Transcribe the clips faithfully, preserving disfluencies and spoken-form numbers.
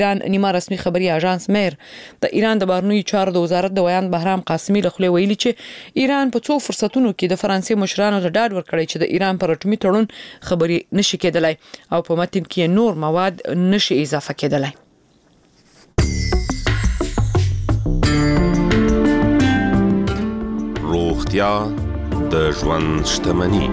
ایران نیمه رسمي خبري اژانس میر د ایران د بهرنیو چارو د وزارت د ویان بهرام قاسمي له خوا ویلي چې ایران په څو فرصتونو کې د فرانسې مشرانو ته ډاډ ورکړی چې د ایران پر اټومي تړون خبري نشي کېدلای او په متن کې نور مواد نشي اضافه کېدلای. روغتیا د ژوند شتمني.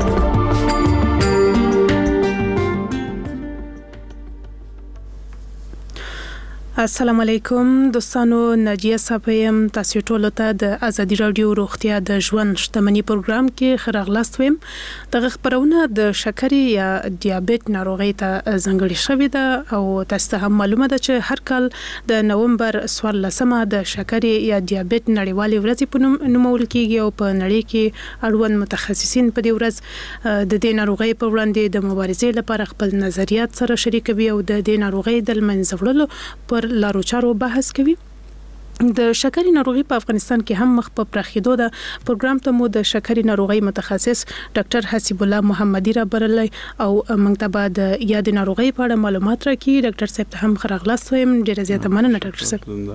السلام علیکم دوستانو، ناجیه صاحب تاسو ټول ته د ازادي رادیو روغتیا د ژوند شتمنۍ پروګرام کې خراغلاست ویم. د خبرونه د شکرې یا دیابېت ناروغي ته ځانګړې شوې ده او تاسو ته هم معلومه ده چې هر کال د نومبر څوارلسمه د شکرې یا دیابېت نړیوالې ورځ په نوم نومول کیږي او په نړۍ کې اړوند متخصصین په دې ورځ د دې ناروغي په وړاندې د مبارزې لپاره خپل نظریات سره شریکوي او د دې ناروغي د منځ وړلو پر لارو چارو بحث کوي. د شکرې ناروغي په افغانستان کې هم مخ په پراخېدو ده. پروګرام ته مو د شکرې ناروغي متخصص ډاکټر حسیب الله محمدي را برلای او موږ ته به د یاد ناروغي په اړه معلومات راکړي. ډاکټر صاحب ته هم خراغلاست وایم. ډیره زیاته مننه ډاکټر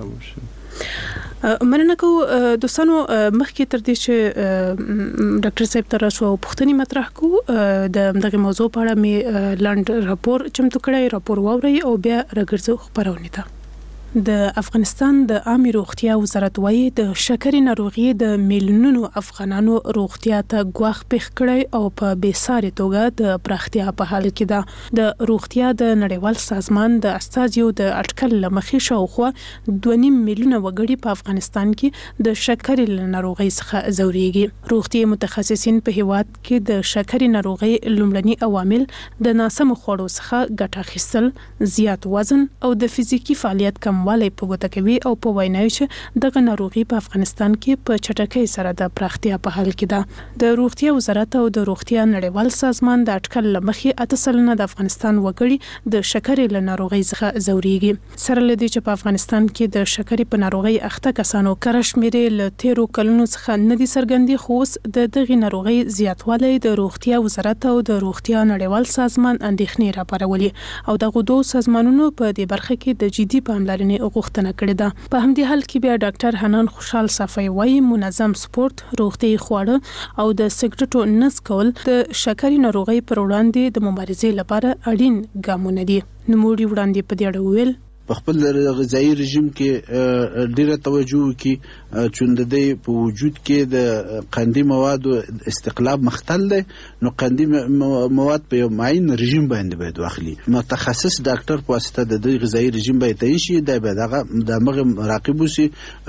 صاحب. مننه کو دوستانو، مخکې تر دې چې ډاکټر صاحب ته راشو پوښتنې مطرح کو د دغه موضوع په اړه می لاند راپور چمتو کړی. راپور واوري او بیا راګرځو خبرونه ته. د افغانستان د عامه روغتیا وزارت وايي د شکرې ناروغي د میلیونونو افغانانو روغتیا ته ګواښ پېښ کړی او په بېساري توګه د پراختیا په حال کې ده. د روغتیا د نړیوال سازمان د استازیو د اټکل لمخې شاوخوا دوه نیم میلیونه وګړي په افغانستان کې د شکرې ناروغي څخه ځوريږي. روغتي متخصصین په هیواد کې د شکرې ناروغي لومړني عوامل د ناسم خوړو څخه ګټه اخیستل، زیات وزن او د فزیکی فعالیت کم والی په ګوته کوي او په ویناوي چې دغه ناروغي په افغانستان کې په چټکۍ سره د پراختیا په حال کې ده. د روغتیا وزارت او د روغتیا نړیوال سازمان د اټکل لمخې اته سلنه د افغانستان وګړي د شکرې له ناروغي څخه ځوريږي. سره لدی چې په افغانستان کې د شکرې په ناروغي اخته کسانو کره شمیرې له تیرو کلونو څخه نه دي څرګندې، خو اوس د دغه ناروغي زیاتوالی د روغتیا وزارت او د روغتیا نړیوال سازمان اندېښنې راپارولې او دغه دوه سازمانونو په دې برخه کې د جدي پاملرنې غوښتنه کړې ده. په همدې حال کې بیا ډاکټر حنان خوشحال صافی وايي منظم سپورت، روغتي خواړه او د سګریټو نه څکول د شکرې ناروغي پر وړاندې د مبارزې لپاره اړین ګامونه دي. نوموړي وړاندې په دې اړه وویل په خپل غذایی رژیم کې ډیره توجه وکړي چې د دې په وجود کې د قندي موادو استقلاب مختل دی، نو قندي مواد په یو معین رژیم باندې باید واخلي. متخصص ډاکټر په واسطه د دې غذایی رژیم باید تایید شي، دا به دغه د مغه مراقب وسی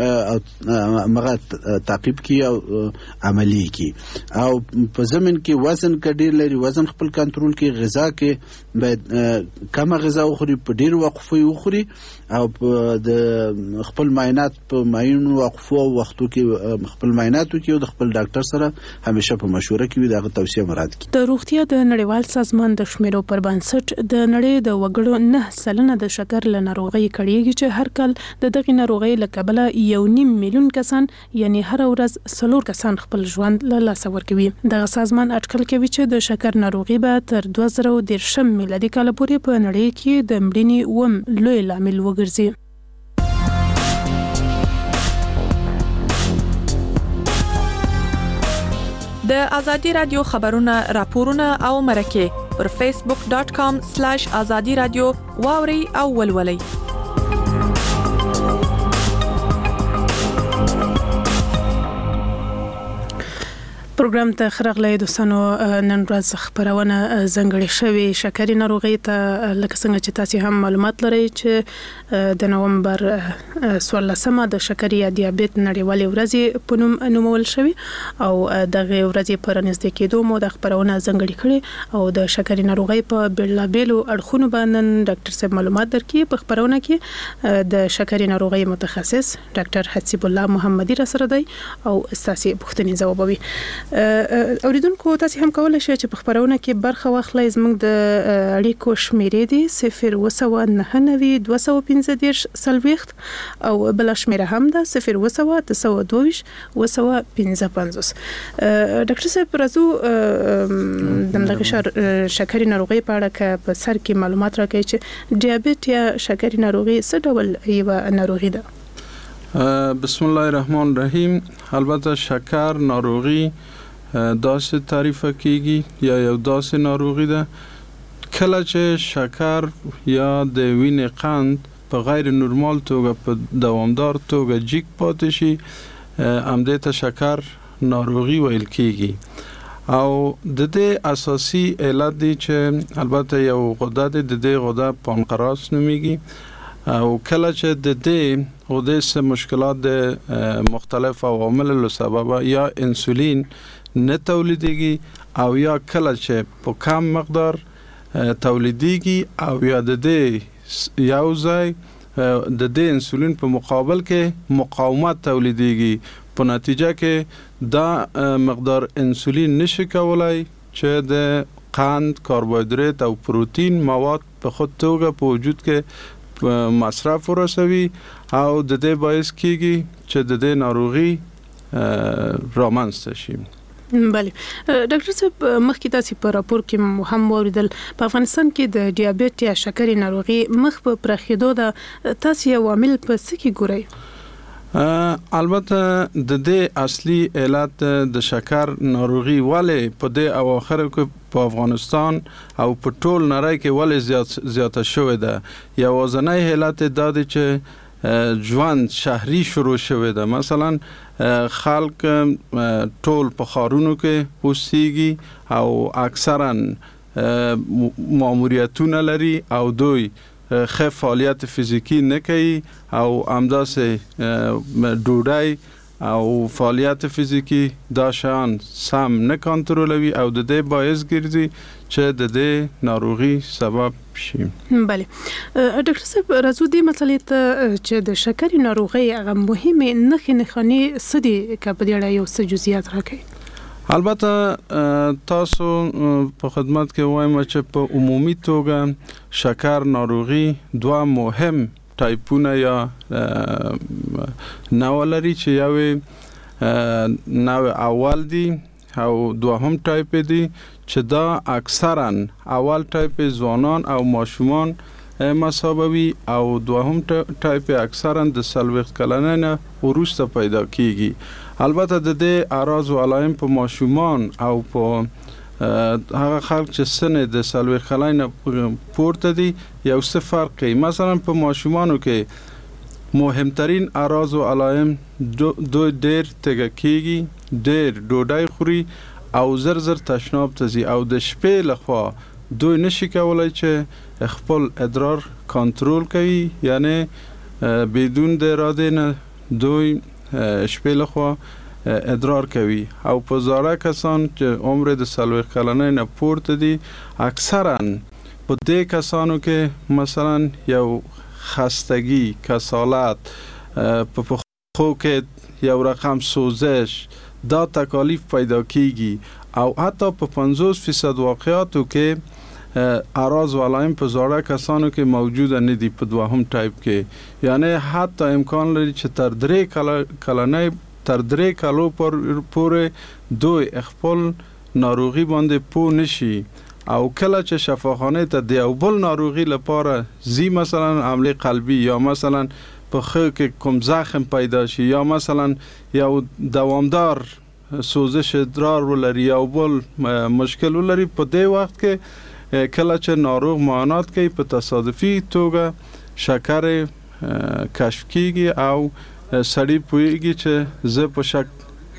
او مغه تعقیب کی او عملی کی او په زمين کې وزن کډیر لري، وزن خپل کنټرول کې، غذا کې باید کم غذا وخوري، په ډیر وقفه وخوري او د خپل معاینات په معینو وقفو او وختو کې خپل معایناتو کې او د خپل ډاکټر سره همیشه په مشوره کې دغه توصیه مراد کی. د روغتیا د نړیوال سازمان د شمیرو پر بنسټ د نړۍ د وګړو نه سلنه د شکر له ناروغي کړيږي چې هر کال د دغه ناروغي له کبله یو نیم میلیون کسان یعنی هر ورځ څلور کسان خپل ژوند له لاسه ورکوي. دغه سازمان اټکل کوي چې د شکر ناروغي به تر دوه زره دېرشم میلادي کال پورې په نړۍ کې د مړینې وم لوی لامل وګرځي. د ازادي رادیو خبرونه، راپورونه او مرکه پر فیسبوک ډاٹ کام سلیش ازادي رادیو واوري او ولولئ. پروګرام ته خراغلی دوستانو، نن ورځ خبرونه ځنګړې شوې شکرې ناروغي ته. لکه څنګه چې تاسو هم معلومات لرئ چې د نومبر څوارلسمه د شکرې یا دیابېت نړیوالې ورځ په نوم نومول شوې او دغه ورځ په رانږدې کېدو مو د خبرونه ځنګړې کړې او د شکرې ناروغي په بېلابېلو اړخونو باندې ډاکټر صاحب معلومات درکړي. په خبرونه کې د شکرې ناروغي متخصص ډاکټر حسیب الله محمدي را سره دی او تاسو پوښتنې ځوابوي. اوریدونکو تاسو هم کولای شئ چې په خبرونه کې برخه واخلئ. زموږ د اړیکو شمیرې دي صفر وسوه نهه نوي دوه سوه پنځه دېرش څلوېښت او بل شمیره هم ده صفر وسوه اته سوه دوه ویشت اوه سوه پنځه پنځوس. ډاکټر صاحب راځو د دغه شکرې ناروغۍ په اړه که په سر کې معلومات راکړئ چې ډیابیت یا شکرې ناروغي څه ډول یوه ناروغي ده؟ بسم الله الرحمن الرحیم. البته شکر ناروغی داسې تعریف کیږي یا یو داسې ناروغی ده کله چې شکر یا د وینې قند په غیر نورمال توګه په دوامدار توګه جیک پاتې شي همدې ته شکر ناروغی ویل کیږي. او د دې اساسي علت دی چې البته یو غده ده د دې غده پانکراس نومیږي او کله چې د دې غده سه مشکلات د مختلف عوامل له سبب یا انسولین نه تولیدېږي او یا کله چې په کم مقدار تولیدېږي او یا د دې یو ځای د دې انسولین په مقابل کې مقاومت تولیدېږي په نتیجه کې دا مقدار انسولین نشي کولای چې د قند، کاربوهیدرات او پروتین مواد په خود توګه په وجود کې مصرف ورسوي او د دې باعث کیږي چې د دې ناروغي رامنځته شي. بله ډاکټر صاحب مخکې تاسو په راپور کې هم واوریدل په افغانستان کې د ډیابیت یا شکرې ناروغي مخ په پراخېدو ده، تاسو یو عامل په څه کې ګورئ؟ البته د دې اصلي علت د شکر ناروغي ولې په دې اواخر کې په افغانستان او په ټول نړۍ کې ولې زیات زیاته شوې ده یوازینی علت دا دی چې ژوند شهري شروع شوې ده. مثلا خلک ټول په ښارونو کې اوسېږي او اکثرا ماموریتونه لري او دوی ښه فعالیت فزیکی نه کوي او همداسې ډوډۍ او فعالیت فزیکی دا شان سم نه کنټرولوي او د دې باعث ګرځي چې د دې ناروغي سبب شي. بله ډاکټر صاحب راځو دې مسلې ته چې د شکرې ناروغۍ هغه مهمه نښې نښانې څه دي که په دې اړه یو څه جزئیات راکړئ؟ البته تاسو په خدمت کې وایم چې په عمومي توګه شکر ناروغي دوه مهم ټایپونه یا نوع لري چې یو نوع اول دی او دوهم ټایپ دی چې دا اکثرا اول ټایپ ځوانان او ماشومان مسابوي او دوهم ټایپ اکثرا د څلوېښت کلنۍ نه وروسته پیدا کیږي. البته د دې اعراض او علائم په ماشومان او په هغه خلک چې سن د څلوېښت کلنۍ نه پورته دي یو څه فرق کوي. مثلا په ماشومانو کې مهمترین اعراض او علائم دوی ډېر تږی کیږي، ډېر ډوډۍ خوري او زر زر تشناب ته ځي او د شپې لخوا دوی نشي کولای چې خپل ادرار کنټرول کوي، یعنی بدون د اراده نه دوی شپې لخوا ادرار کوي. او په زاړه کسان چې عمر د څلوېښت کلنۍ نه پورته دي اکثرا په دې کسانو کې مثلا یو خستگی، کسالت، په پخو کې یو رقم سوزش دا تکالیف پیدا کیږي او حتی په پنځوس فیصد واقعاتو کې اعراض و علائم په زاړه کسانو کې موجوده نه دي په دوهم ټایپ کې. یعنی حتی امکان لري چې تر درې کلنۍ تر درې کالو پورې دوی خپل ناروغي باندې پوه نشي او کله چې شفاخانه ته د یو بل ناروغي لپاره زی مثلا حمله قلبي یا مثلا په خو کې کوم زخم پیدا شي یا مثلا یو دوامدار سوزش ادرار ولري یا بل مشکل ولري، په دې وخت کې کله چې ناروغ معاینات کوي په تصادفي توګه شکر کشف کیږي او سړی پوهیږي چې زه په شک.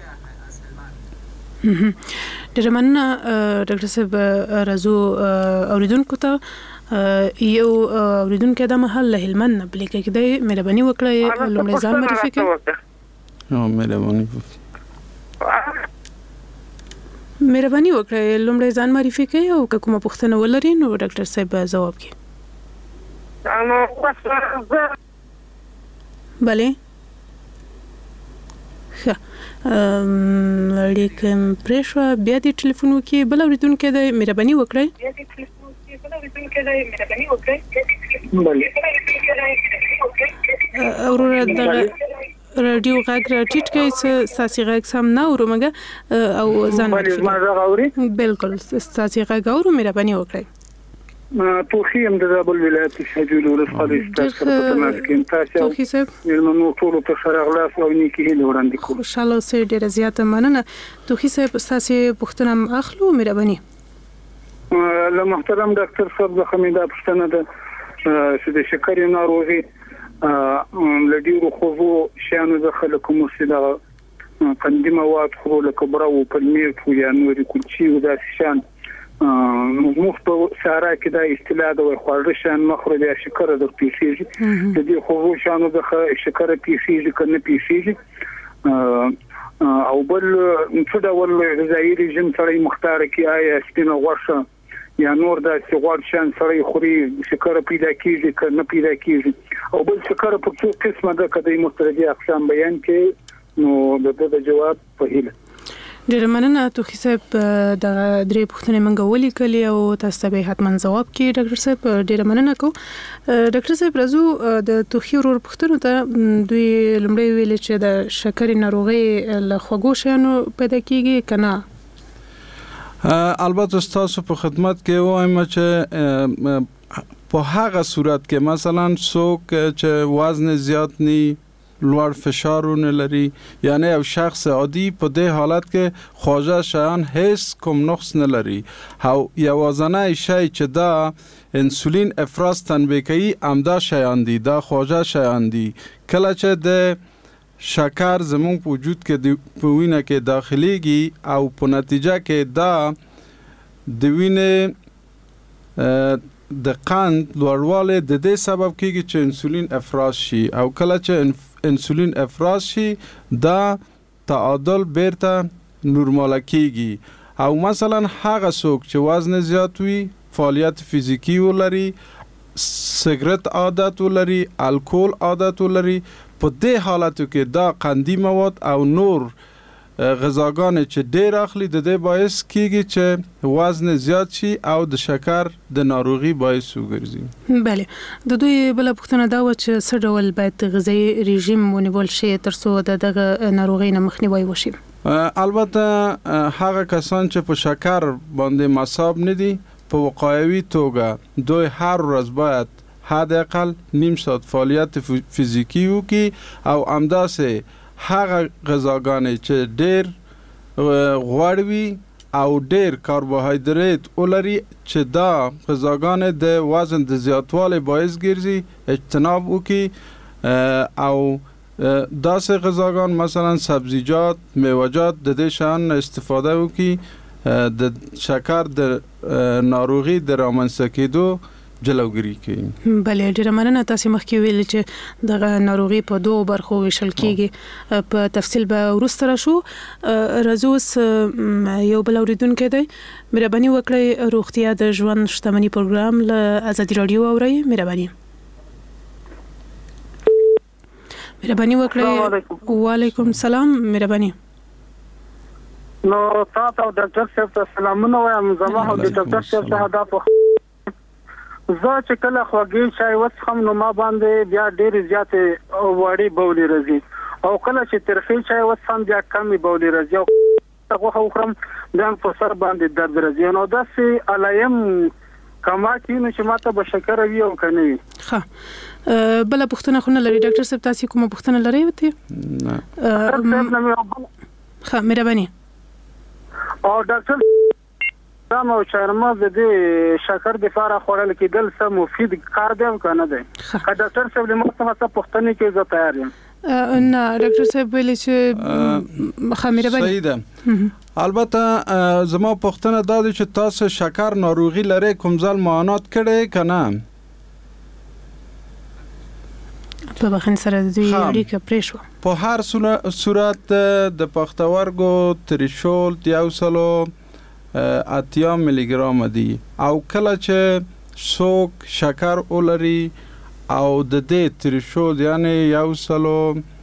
ډېر مننه ډاکټر صاحب. راځو اوریدونکو ته یو اوریدونکو د محل له هلمند نه بلیک کېدای مهرباني وکړئ لومړی ځان معرفي کړئ. نو مهرباني مهرباني وکړئ لومړی ځان معرفي کړئ او که کومه پوښتنه ولرئ نو ډاکټر صاحب به ځواب کړي. بله ښه لیکن پرېښه بیا د ټلیفون وکي بل اوریدونکو د مهرباني وکړئ اورور د رادیو غږ را ټیټ کړئ چې ساسي غږ سم نه اورمګه او ځان بالکل ساسي غږ اورو مهرباني وکړئ توخي هم د زابل ولایت شجول ولسوالۍ ستاسو سره په تماس کې تاسو توخي صاحب نو ټول په سره غلاس او نیکی هیله وړاندې کوم خوشاله اوسئ ډیره زیاته مننه توخي صاحب تاسو پوښتنه اخلو مهرباني له محترم ډاکټر صاحب د خمیده پښتنه ده چې د شکرې ناروغي لډیرو خوځو شانو د خلکو مسله قندي مواد خو له کبره او پلمیر خو یا نوري کلچي او د شان موږ په سارا کې د استلا د خواړه شان مخرج یا شکر د پیسيږي د دې خوځو شانو د شکر پیسيږي کنه پیسيږي او بل څه ډول غذایی رژیم سره مختار کی آیا سپینه غوښه یا نور د سیغوړ شان سره خوري شکر پیدا کیږي کنه پیدا کیږي او بل شکر په څو قسمه د کدی مختلفي اقسام بیان کې نو د د جواب په هیله ډیر مننه توخي صاحب د درې پوښتنې منګه ولیکلې او تاسو به حتما ځواب کې ډاکټر صاحب ډیر مننه کو ډاکټر صاحب راځو د توخي ورور پوښتنو ته دوی لمړی ویل چې د شکرې ناروغي له خوږو شیانو پیدا کیږي کنه البته تاسو په خدمت کې وایم چې په هغه صورت کې مثلا څوک چې وزن زیات ني لوړ فشارونه لري یعنی یو شخص عادي په دې حالت کې خواجه شیان هیڅ کوم نقص نه لري او یوازنه شی چې دا انسولین افراز تنبیه کوي امدا شیان دي دا خواجه شیان دي کله چې د شکر زمون په وجود کې په وینه کې داخليږي او په نتیجه کې دا د وینې د قند لوړوالی د دې سبب کېږي چې انسولین افراز شي او کله چې انسولین افراز شي دا تعادل بیرته نورمال کېږي او مثلا هغه څوک چې وزن زیات وي فعالیت فزیکی ولري سیګریټ عادت ولري الکول عادت ولري په دې حالتو کې دا قندي مواد او نور غذاګان چې ډېر اخلي د دې باعث کیږي چې وزن زیات شي او د شکر د ناروغي باعث وګرځي. بله د دوی بل پوښتنه دا و چې څه ډول باید غذایی رژیم ونیول شي ترڅو د دغه ناروغي نه مخنیوي وشي؟ البته هغه کسان چې په شکر باندې مصاب نه دي په وقایوي توګه دوی هر ورځ باید حداقل نیم ساعت فعالیت فزیکی وکړي او همداسې هغه غذاګانې چې ډېر غوړ وي او ډېر کاربوهایدریت ولري چې دا غذاګانې د وزن د زیاتوالي باعث ګرځي اجتناب وکړي او داسې غذاګان مثلا سبزیجات میوه‌جات د دې شان استفاده وکړي د شکر د ناروغي د رامنځته کېدو جلوګری کوي. بله ډیره مننه تاسو مخکې ویل چې د ناروغي په دوه برخو ویشل کیږي په تفصیل به ورسته راشو. رزوس یو بل اوریدونکو دی مهرباني وکړئ روغتیا د ژوند شتمنۍ پروګرام له ازادي رادیو اورئ مهرباني مهرباني وکړئ. وعلیکم السلام مهرباني. نو تاسو د ډاکټر صاحب سلامونه وایم زما او د ډاکټر صاحب څخه دا په زه چې کله خوږی چای وڅښم نو ما باندې بیا ډېر زیات وړي بولي راځي او کله چې ترخی چای وڅښم بیا کمی بولي راځي او هغه خورم بیا په سر باندې درد راځي نو داسې علایم کما کې نو چې ماته به شکر وي او کني. ها بل پوښتنه خو نه لري ډاکټر صاحب تاسو کومه پوښتنه لرئ وته؟ نه ها مهرباني. او ډاکټر دا نو چرمه د شکر د فاره خورل کېدل سم مفید کار دی کنه دی؟ که ډاکټر صاحب له مخه څه پوښتنه کې زه تیار یم. نه ډاکټر صاحب ویل چې خمیره باندې صحیح ده. البته زما پوښتنه دا ده چې تاسو شکر ناروغي لري کوم ځل معاینات کړئ کنه؟ په بخښن سره د دوی اړیکه پرې شو. په هر صورت د پښتورګو تریشولد یو سلو اتیا ملی ګرام دی او کله چې څوک شکر ولري او د دې تریشولد یعنی یو سلو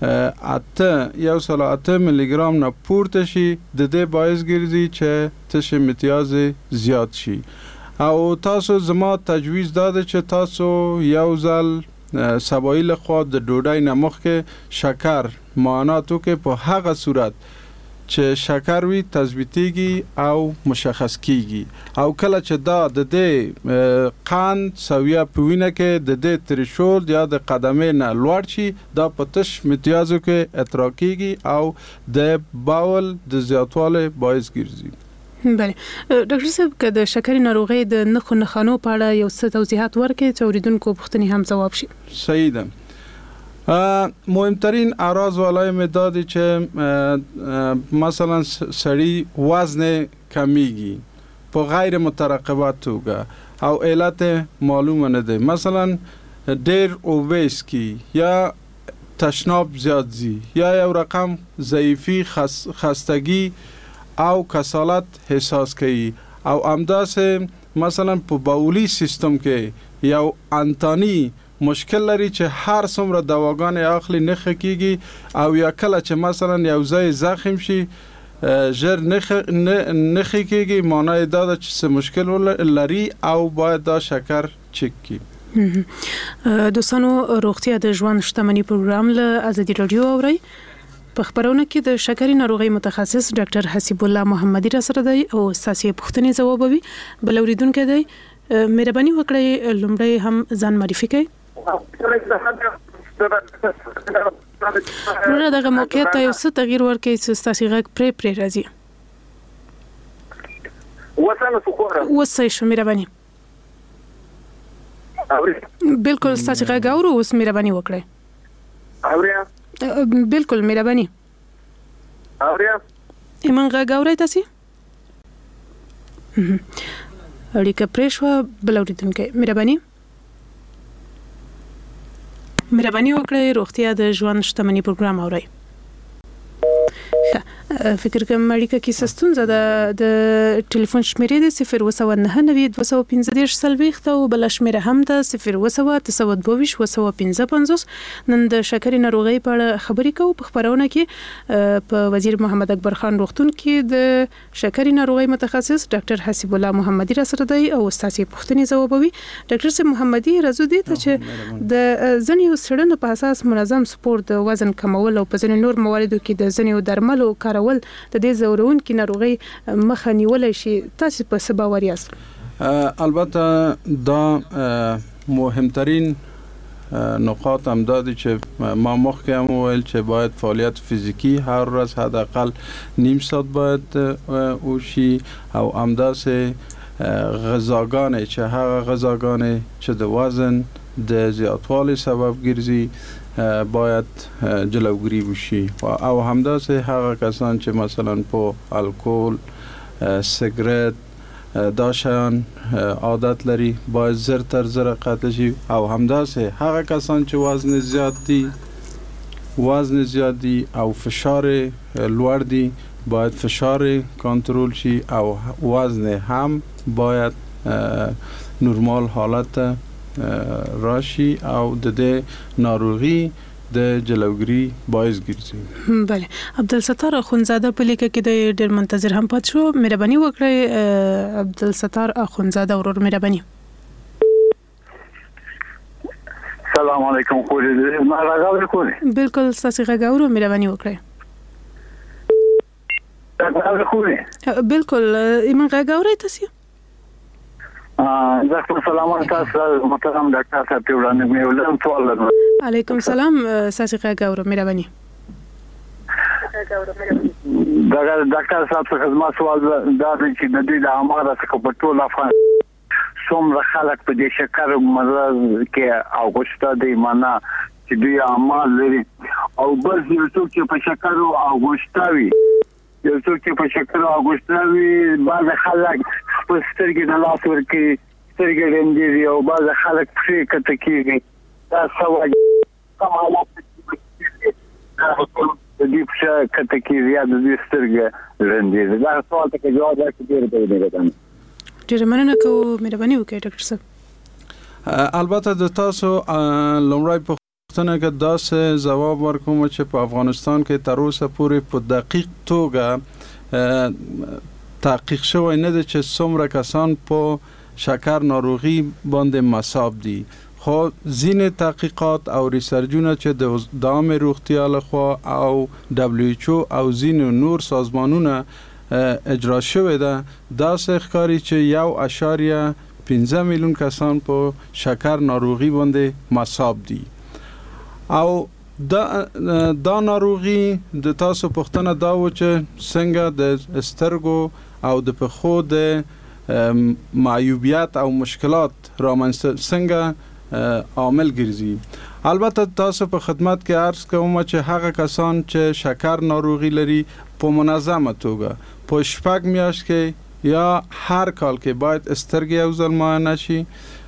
اته یو سل اته میلی ګرام نه پورته شي د دې باعث ګرځي چې تشه امتیاز زیات شي. او تاسو زما تجویز داده چې تاسو یو ځل سبایی لخوا د ډوډۍ نه مخکې شکر معاینات وکړئ په هغه صورت چې شکر وي تثبیتیږي او مشخص کیږي او کله چې دا د دې قند سویه په وینه کې د دې تریشولد یا د قدمې نه لوړ شي دا په تش امتیازو کې اطراع کیږي او د باول د زیاتوالی باعث ګرځي. بله ډاکټر صاحب که د شکرې ناروغۍ د نښو نښانو په اړه یو څه توضیحات ورکړئ چې اوریدونکو پوښتنې هم ځواب شي. صحیح ده. مهمترین اعراض والای مدادی چې مثلا سړی وزن کمیږي په غیر مترقبه توګه او علت معلومه نه ده، مثلا ډیر اوبیس کی یا تشناب زیاد زی یا یو رقم ضعیفی خس خستگی او کسالت احساس کوي او همداسې مثلا په بولی سیستم کې یو انتانی مشکل لري چې هر څومره دواګان اخلي نخ کیږي او یا کله چې مثلا یو ځای زخم شي ژر نخ نخ کیږي معنی دا ده چې مشکل لري او باید دا شکر چک کی. دوستانو روغتیا د ژوند شتمنۍ پروګرام له ازادي رادیو اوري. په خبرونه کې د شکرې ناروغۍ متخصص ډاکټر حسیب الله محمدي را سره دی او ساسي پوښتنې ځوابوي. بل اوریدونکو دی مهرباني وکړئ لومړی هم ځان معرفي کړئ. نو دغه موقعیت ته یو څه تغییر ورکړي چې تاسو غږ پرې پرې راځي. وسانه سکوره وسه شو مهرباني. بالکل تاسو غږ اورو اوس مهرباني وکړئ. اوریا بالکل مهرباني. اوریا ایمن غږ اورئ تاسو؟ اړیکه پرې شو. بل اوریدونکو مهرباني مهرباني وکړئ روغتیا د ژوند شتمنۍ پروګرام اورئ. فکر کوم اړیکه کې ستونزه ده. د ټلیفون شمیرې د صفر وسو نه نوي دوه سوه پنځه دېرش څلوېښت او بل شمیره هم د صفر وسو اته سوه دوه ویشت وسو پنځه پنځوس. نن د شکرې ناروغۍ په اړه خبرې کوو. په خبرونه کې په وزیر محمد اکبر خان روغتون کې د شکرې ناروغۍ متخصص ډاکټر حسیب الله محمدي را سره دی او تاسو پوښتنې ځوابوي. ډاکټر صاحب محمدي راځو دي ته چې د ځنیو سړنو په اساس منظم سپورت د وزن کمول او په ځینو نور مواردو کې د ځنیو درملو کارول د دې زورونکو ناروغي مخه نیولای شي. تاسو په څه باور یاست؟ البته دا مهمترین نقاط هم دادی چې ما مخکې هم ویل چې باید فعالیت فیزیکی هر ورځ حداقل نیم ساعت باید وشي او همداسې غذاګانې چې هغه غذاګانې چې د وزن د زیاتوالي سبب ګرځي باید جلوگیری بشي او همداسې هغه کسان چې مثلا په الکل سیگرت دا شیان عادت لري باید زر تر زر قطع شي او همداسې هغه کسان چې وزن زیات دي وزن زیات دي او فشار لوړ دي باید فشار کنترل شي او وزن هم باید نورمال حالت راشي او د دې ناروغي د جلوگیری باعث ګرځي. بله عبدالستار اخونزاده په لیکه کې د ډېر منتظر هم پات شو. مهرباني وکړئ عبدالستار اخونزاده ورور مهرباني. سلام علیکم خو دې ما راغلی کوی. بالکل تاسو غاورو مهرباني وکړئ. راغلی کوی. بالکل ایمن غاوري تاسو ډاکټر سلام علیکم محترم ډاکټر صاحب ته وړاندې مې ولرم سوال لرم. علیکم سلام ساسي غاورو مهرباني. دا ډاکټر صاحب څخه زما سوال دا دی چې د دې د اماره څخه په ټول افغان څومره خلک په دې شکر مرض کې او غوښته دی معنا چې دوی اعمال لري او بس یو څوک چې په شکر او غوښته وي یو څوک چې په شکر او غوښته وي بعض خلک په سترګې د لاس ورکي سترګې رنګي او بعض خلک پرې کته کیږي دا سوال کوم حالت د دې په کته کیږي یا د دې سترګې رنګي دا سوال ته جواب راکړئ ډېر دی ګران. ډېر مننه کوم مهرباني وکړئ ډاکټر صاحب. البته د تاسو لومړی څنګه که داسې ځواب ورکوم چې په افغانستان کې تر اوسه پورې په دقیق توګه تحقیق شوی نه دی چې څومره کسان په شکر ناروغي باندې مصاب دي، خو ځینې تحقیقات او ریسرچونه چې د عامه روغتیا لخوا او دبلیو ایچ او او ځینې نور سازمانونه اجرا شوی ده، داسې ښکاري چې یو اشاریه پنځه میلیون کسان په شکر ناروغي باندې مصاب دي. او دا دا ناروغي د تاسو پوښتنه دا و چې څنګه د سترګو او د پښو د معیوبیت او مشکلات رامنځته څنګه عامل ګرځي. البته تاسو په خدمت کې عرض کوم چې هغه کسان چې شکر ناروغي لري په منظمه توګه په شپږ میاشت کې یا هر کال کې باید سترګې یو ځل معاینه شي،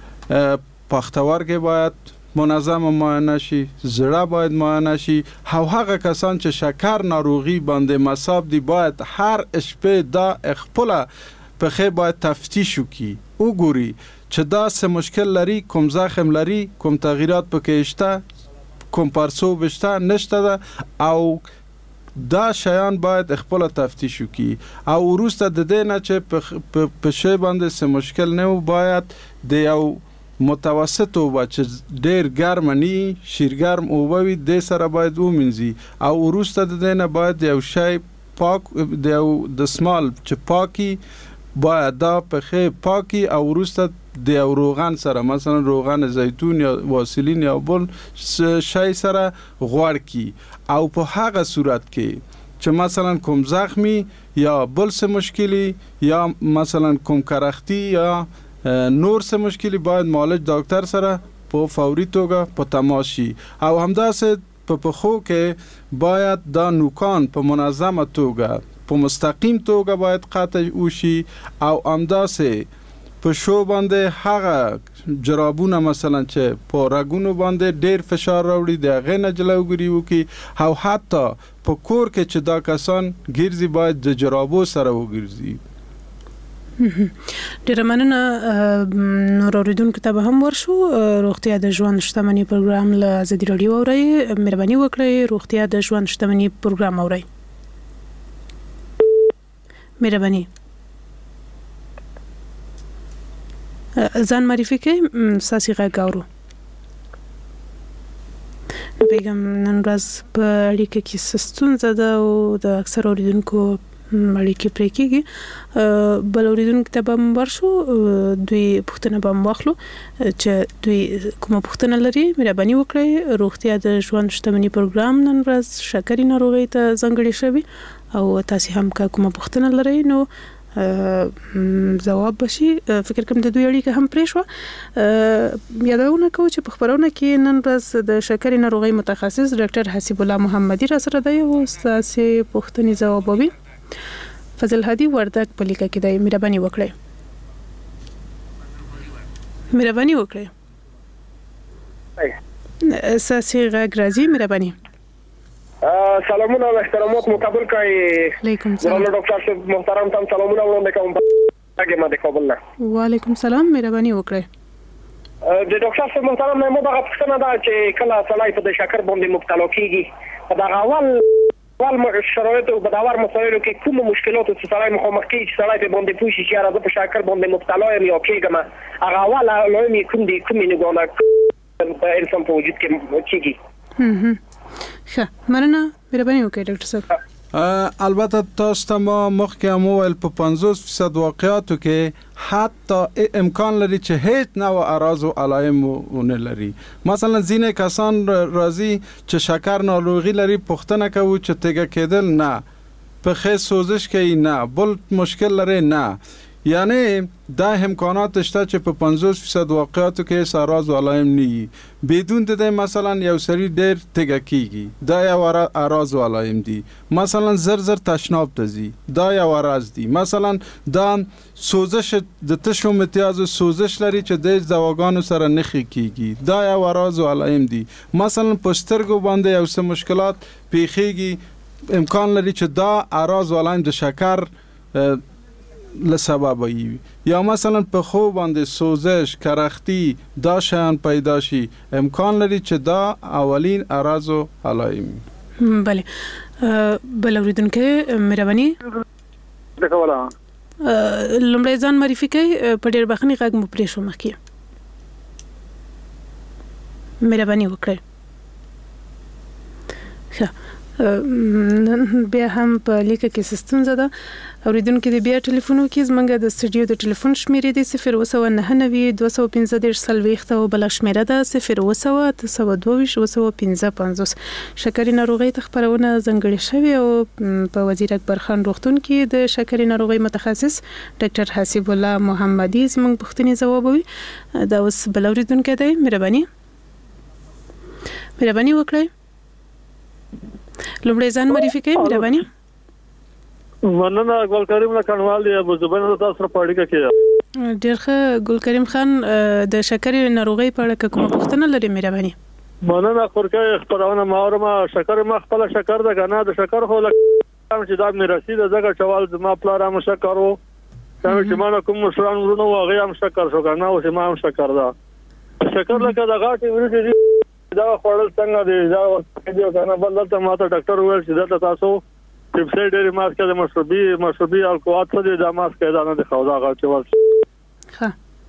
پښتورګي باید منظم معاینه شي، زړه باید معاینه شي، او هغه کسان چې شکر ناروغي باندې مصاب دي باید هر شپه دا خپل پخې باید تفتیش وکړي، وګوري چې دا څه مشکل لري، کوم زخم لري، کوم تغییرات پکې شته، کوم پرسو بشته نشته ده، او دا شیان باید خپل تفتیش وکړي. او وروسته د دې نه چې په شی باندې څه مشکل نه و باید د یو متوسط اوبه چې ډیر ګرم نی شیرګرم اوبه وي د سره باید ومنځي، او وروسته د دې نه باید یو شی پاک د یو دسمال چې پاکي باید دا پخې پاکي، او وروسته د یو روغن سره مثلا روغن زیتون یا واسلین یا بل شی سره غوړ کی، او په هغه صورت کې چې مثلا کوم زخمی یا بل څه مشکلی یا مثلا کوم کرختی یا نور څه مشکلی باید معالج ډاکټر سره په فوري توګه په تماس شي. او همداسې په پخو کې باید دا نوکان په منظمه توګه په مستقیم توګه باید قطع وشي، او همداسې په شو باندې هغه جرابونه مثلا چې په رګونو باندې ډیر فشار راوړي د هغې نه جلوګیري وکړي، او حتی په کور کې چې دا کسان ګرځي باید د جرابو سره وګرځي. ډیره مننه. نور اوریدونکو ته به هم ورشو. روغتیا د ژوند شتمنۍ پروګرام له ازادي راډیو اورئ. مهرباني وکړئ روغتیا د ژوند شتمنۍ پروګرام اورئ. مهرباني ځان معرفي کړئ. ساسي غږ اورو. پیغام نن ورځ په اړیکه کې ستونزه ده او د اکثر اوریدونکو اړیکې پرې کېږي. بل اوریدونکو ته به ورشو، دوی پوښتنه به واخلو چې دوی کومه پوښتنه لري. مهرباني وکړئ. روغتیا د ژوند شتمنۍ پروګرام نن ورځ شکرې ناروغۍ ته ځانګړی شوی، او تاسو هم که کومه پوښتنه لرئ نو جواب بشي. فکر کوم د دوی اړیکه هم پرې شو. یادونه کوم چې په خبرونه کې نن ورځ د شکرې ناروغۍ متخصص ډاکټر حسیب الله محمدي را سره دی او تاسو پوښتنې ځوابوي. فضل هادي وردک په لیکه کې دی. مهرباني وکړئ. مهرباني وکړئ. اساسي غږ راځي. مهرباني. سلامونه او احترامات مقابل کړئ. علیکم سلام. ډاکټر صاحب محترم تاسو سلامونه وړاندې کوم. هغه ما د کابل نه. وعلیکم سلام. مهرباني وکړئ. د ډاکټر صاحب محترم نه مو دا پوښتنه ده چې کله سړی په شکر باندې مبتلا کیږي په دغه اول اول شرایط او بداور مسایلو کې کوم مشکلات چې سړی مخامخ کیږي چې سړی په باندې پوښي چې راځي په شکر باندې مبتلا یم یا کېږم، هغه اول لومړی کوم دي کوم نه غواړم په انسان په وجود کې کیږي. هم ښه مننه. مهرباني وکړئ ډاکټر صاحب. البته تاسو ته ما مخکې هم وویل په پنځوس فیصد واقعاتو کې حتی امکان لري چې هیڅ نوع اعراض او علائم ونه لري. مثلا ځینې کسان راځي چې شکر ناروغي لري، پوښتنه کوي چې تیږه کېدل نه، پخې سوزش کوي نه، بل مشکل لري نه. یعنی دا امکانات شته چې په پنځوس فیصد واقعاتو کې اعراض او علائم نه بدون د مثلا یو سری ډیر تیږه کیږي، دا یو اعراض او علائم دي. مثلا زر زر تشناب تزي، دا یو اعراض دي. مثلا دا سوزش د تشو امتیاز سوزش لري چې د دواګانو سره نخي کیږي، دا یو اعراض او علائم دي. مثلا پسترګو باندې یو څه مشکلات پیخیږي، امکان لري چې دا اعراض او علائم د شکر لسبب وي یا مثلا په خو باندې سوزش کرختی دا شان پیدا شي امکان لري چې دا اولین اعراض او علائم. بله بل اوریدونکو مهرباني دغه لومړی ځان معرفي کړئ په ډېر بخښنې غږ مو پرې شو مخکې مهرباني وکړئ. ښه بیا هم په لیکه کې ستونزه ده. اوریدونکو د بیا ټلیفون کې زمونږ د سټډیو د ټلیفون شمیرې د صفر اوه نهه نوي دوه سوه پنځه دېرش څلوېښت او بله شمیره ده صفر اوه اته سوه دوه ویشت اوه سوه پنځه پنځوس. شکرې ناروغۍ ته خپرونه ځانګړې شوې او په وزیر اکبر خان روغتون کې د شکرې ناروغۍ متخصص ډاکټر حسیب الله محمدي زموږ پوښتنې ځوابوي. دا اوس بل اوریدونکی دی. مهرباني مهرباني وکړئ لومړی ځان معرفي کړئ. مهرباني. مننه ګل کریم له کڼوال دی ابو زبیر تاسو سره پاړیکه کې. ډېر ښه ګل کریم خان د شکرې ناروغۍ په اړه کومه پوښتنه لرئ؟ مهرباني. مننه خورکه خبرونه ماورما شکر ما خپل شکر د غنا د شکر خو لکه چې دا مې رسید زګه چوال ما پلار هم شکر وو چې ما کوم مشران ورونو هغه هم شکر شو کنه او ما هم شکر دا شکر لکه د غاټي ورته دا خپل څنګه دی دا ورته کنه بل ته ما ته ډاکټر وویل چې دا تاسو سبسایډری ماسک د مشروبي مشروبي الکوات څه دی دا ماسک دا نه دی خو دا غاټي ول. ښه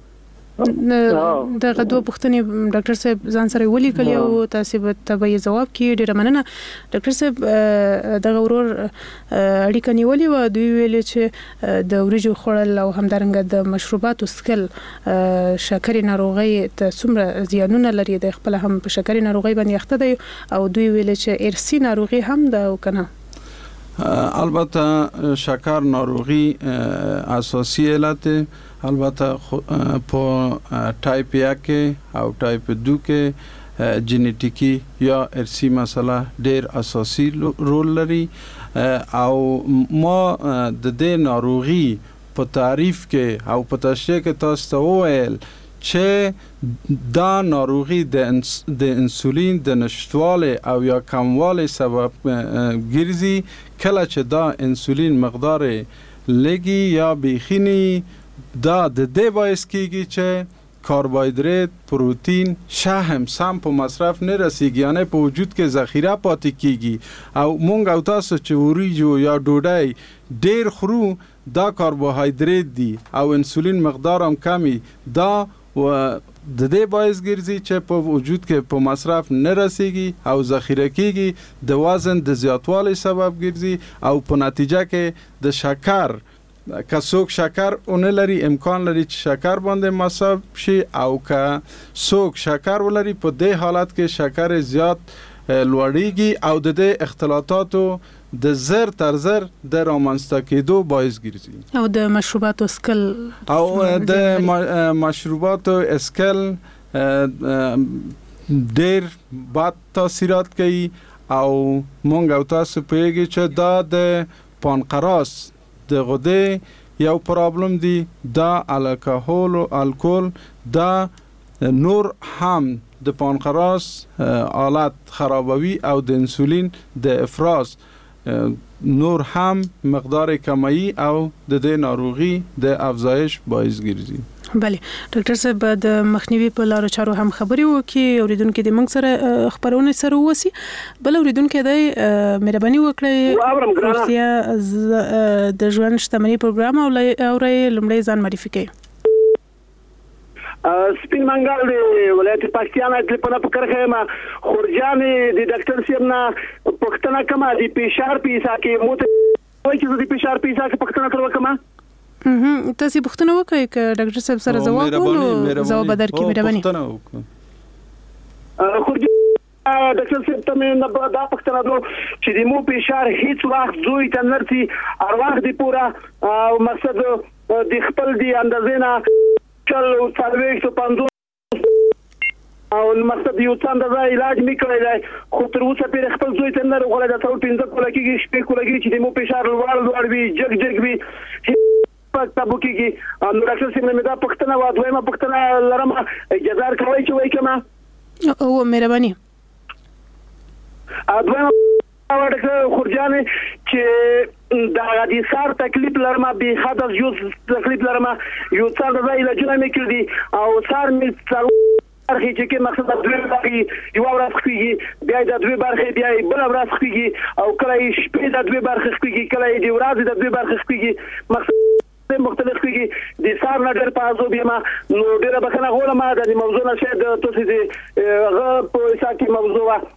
دغه دوه پوښتنې ډاکټر صاحب ځان سره ولیکل او تاسو به تبې جواب کې ډیره مننه. ډاکټر صاحب دغه ورور اړیکه نیولې و دوی ویل چې د وریجو خوړل او همدارنګه د مشروباتو څښل شکرې ناروغۍ ته څومره زیانونه لري د خپل هم په شکرې ناروغۍ باندې اخته دی او دوی ویل چې ارثي ناروغي هم ده او کنه. البته شکر ناروغی اساسی علت البته په ټایپ یک او ټایپ دو کې جنیټیکی یا ارثي مسله ډېر اساسي رول لري او ما د دې ناروغي په تعریف کې او په تشریح کې تاسو ته وویل چې دا ناروغي د انسولین د نشټوالي او یا کموالي سبب ګرځي کله چې دا انسولین مقدار لګي یا بخینی دا د دې باعث کیږي چې کاربوهیدرات پروتین شحم سم په مصرف نه رسیږي یعنی په وجود کې ذخیره پاتې کیږي او مونږ او تاسو چې وریجو یا ډوډۍ ډیر خورو دا کاربوهیدرات دي او انسولین مقدار هم کمی دا و د دې باعث ګرځي چې په وجود کې په مصرف نه رسیږي او ذخیره کیږي د وزن د زیاتوالي سبب ګرځي او په نتیجه کې د شکر که څوک شکر اون لري امکان لري چې شکر باندې مصاب شي او که څوک شکر ولري په دې حالت کې شکر زیات لوړیږي او د دې اختلاطاتو د زر تر زر د رامنځته کېدو باعث ګرځي او د مشروباتو اسکل او د مشروباتو اسکل ډېر بد تاثیرات کوي او مونږ او تاسو پوهیږئ چې دا د پانقراس د غده یو پرابلم دی دا الکهول او الکل دا نور هم د پانقراس حالت خرابوي او د انسولین د افراز نور هم مقدار کمی او د دې ناروغي د افزایش باعث ګرځي. بله ډاکټر صاحب د مخنیوي په لارو چارو هم خبرې وکړي اوریدونکو د موږ سره خبرونه سره وسی بل اوریدونکو د مهرباني وکړئ روغتیا د ژوند شتمنۍ پروګرام او اوري لمړی ځان معرفي کړئ. سپین منګل دی ولایت پاکستان د په پکرخه ما خورجان د ډاکټر سیمنا پښتنه کما دی فشار پیسا کې موت وای چې د فشار پیسا کې پښتنه کړو کما تاسو پښتنه وکړئ ک ډاکټر صاحب سره جواب ورکړو جواب درکې مهرباني خورجان ډاکټر صاحب ته مې دا پښتنه دو چې د مو فشار هیڅ وخت زوی ته نرسي ارواح دی پورا مقصد د خپل دی اندازې نه چل څلوېښت پنځوس او مقصد یو څنګه دا علاج میکړی دی خو تر اوسه پرې خپل زوی ته نه غوړی دا ټول پنځه کوله کېږي شپې کوله کېږي چې د مو فشار لوړ لوړ وي جګ جګ وي تاسو کېږي نو ډاکټر صاحب مې دا پښتنه وا دویمه پښتنه لرم اجازه کوي چې وای کما او مهرباني ا دویمه ډاکټر خورجان چې دا د سار تکلیف لرم به حد از یو تکلیف لرم یو څه د علاجونه مې کړی او سار مې څار برخه چې کې مقصد د دوی برخه یو ورځ خپيږي بیا د دوی برخه بیا بل ورځ خپيږي او کله شپې د دوی برخه خپيږي کله د ورځې د دوی برخه خپيږي مقصد مختلف کیږي د سار نه ډېر پازو بیا نو ډېر بخنه غوړم د موضوع نشه د توسي د غ په ساکي موضوع ا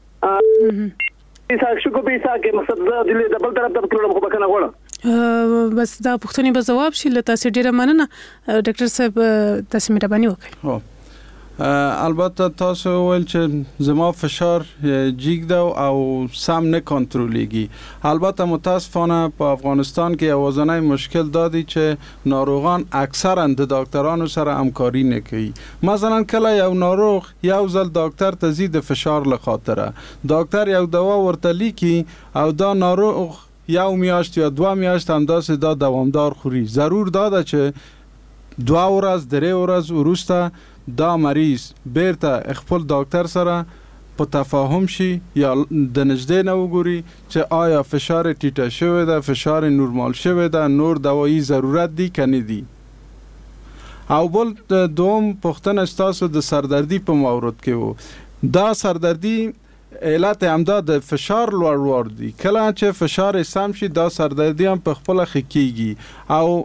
ایسا شکو به ایسا کې مقصد د دبل طرف ته کړم خو بخنه غوړم بس دا پښتني به جواب شي لته سي ډیره مننه ډاکټر صاحب تاسو مهرباني وکړئ هو البته تاسو ول چې زما فشار جیګ دا او سم نه کنټرولېږي البته متاسفانه په افغانستان کې اوازنای مشکل دادی چې ناروغان اکثرا د ډاکټرانو سره همکاري نه کوي مثلا کله یو ناروغ یو ځل ډاکټر ته زیات فشار لخاطره ډاکټر یو دوا ورته لیکي او دا ناروغ یو میاشت یا دوا میاشت هم داسې دا دوامدار خوري ضرور دا ده چې دوا ورځ درې ورځ وروسته دا مریض بیرته خپل ډاکټر سره په تفاهم شي یا د نږدې نه وګوري چې آیا فشار ټیټه شوی ده فشار نورمال شوی ده نور دوايي ضرورت دي کنه دي او بل دوم پختن استاسو د سردردی په مورد کې وو دا سردردی علت همدا د فشار لوړ ور دي کله چې فشار سم شي دا سردردی هم په خپل خکېږي او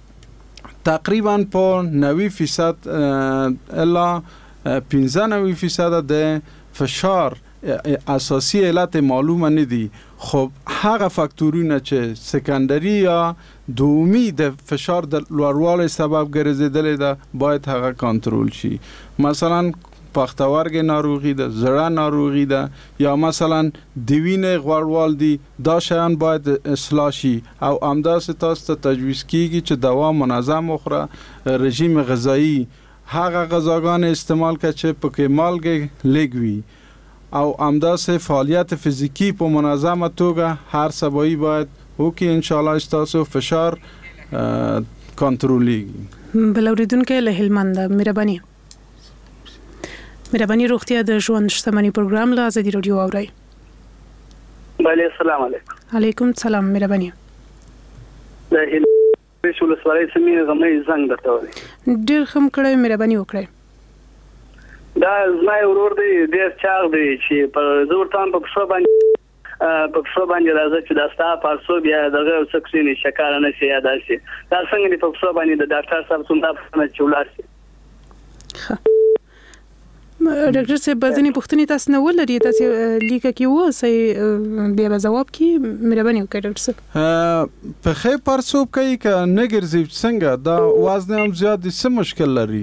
تقریبا په نوي فیصد الا پنځه نوي فیصد د فشار اساسی علت معلومه نه دي خو هغه فاکتورونه چې سکندري یا دومی د فشار د لوړوالي سبب ګرځیدل ده باید هغه کنټرول شي مثلا پختورګ ناروغي ده زړه ناروغي ده یا مثلا د وینې غوړوال دي دا شیان باید اصلاح شي او همداسې تاسو ته تجویز کیږي چې دوا منظم وخوره رژیم غذایی هغه غذاګان استعمال کړه چې پکې مالګه لګوي او همداسې فعالیت فزیکی په منظمه توګه هر سبایی باید وکړي ان شاء الله تاسو فشار کنټرولېږي بل اوریدونکو له هلمند مهرباني مهرباني روغتیا د ژوند شتمنۍ پروګرام له ازادي رادیو اورئ بله السلام علیکم علیکم السلام مهرباني د هلمند شول سوالای سمې غمې زنګ درته وای ډیر خم کړی مهرباني وکړئ دا زما ورور دی ډیر چاغ دی چې په زور تان په څو باندې په څو باندې راځي چې دا ستا پارسو بیا دغه سکسینی شکار نه شي یاد شي دا څنګه دی په څو باندې د ډاکټر صاحب څنګه په چولار شي ډاکټر صاحب بزنی پښتني تاسو نه ولري تاسو لیکه کې و سي بیا جواب کې مهرباني وکړئ ډاکټر صاحب په خې پرسوب کوي ک نه ګرځي څنګه دا وزن هم زیات دي څه مشکل لري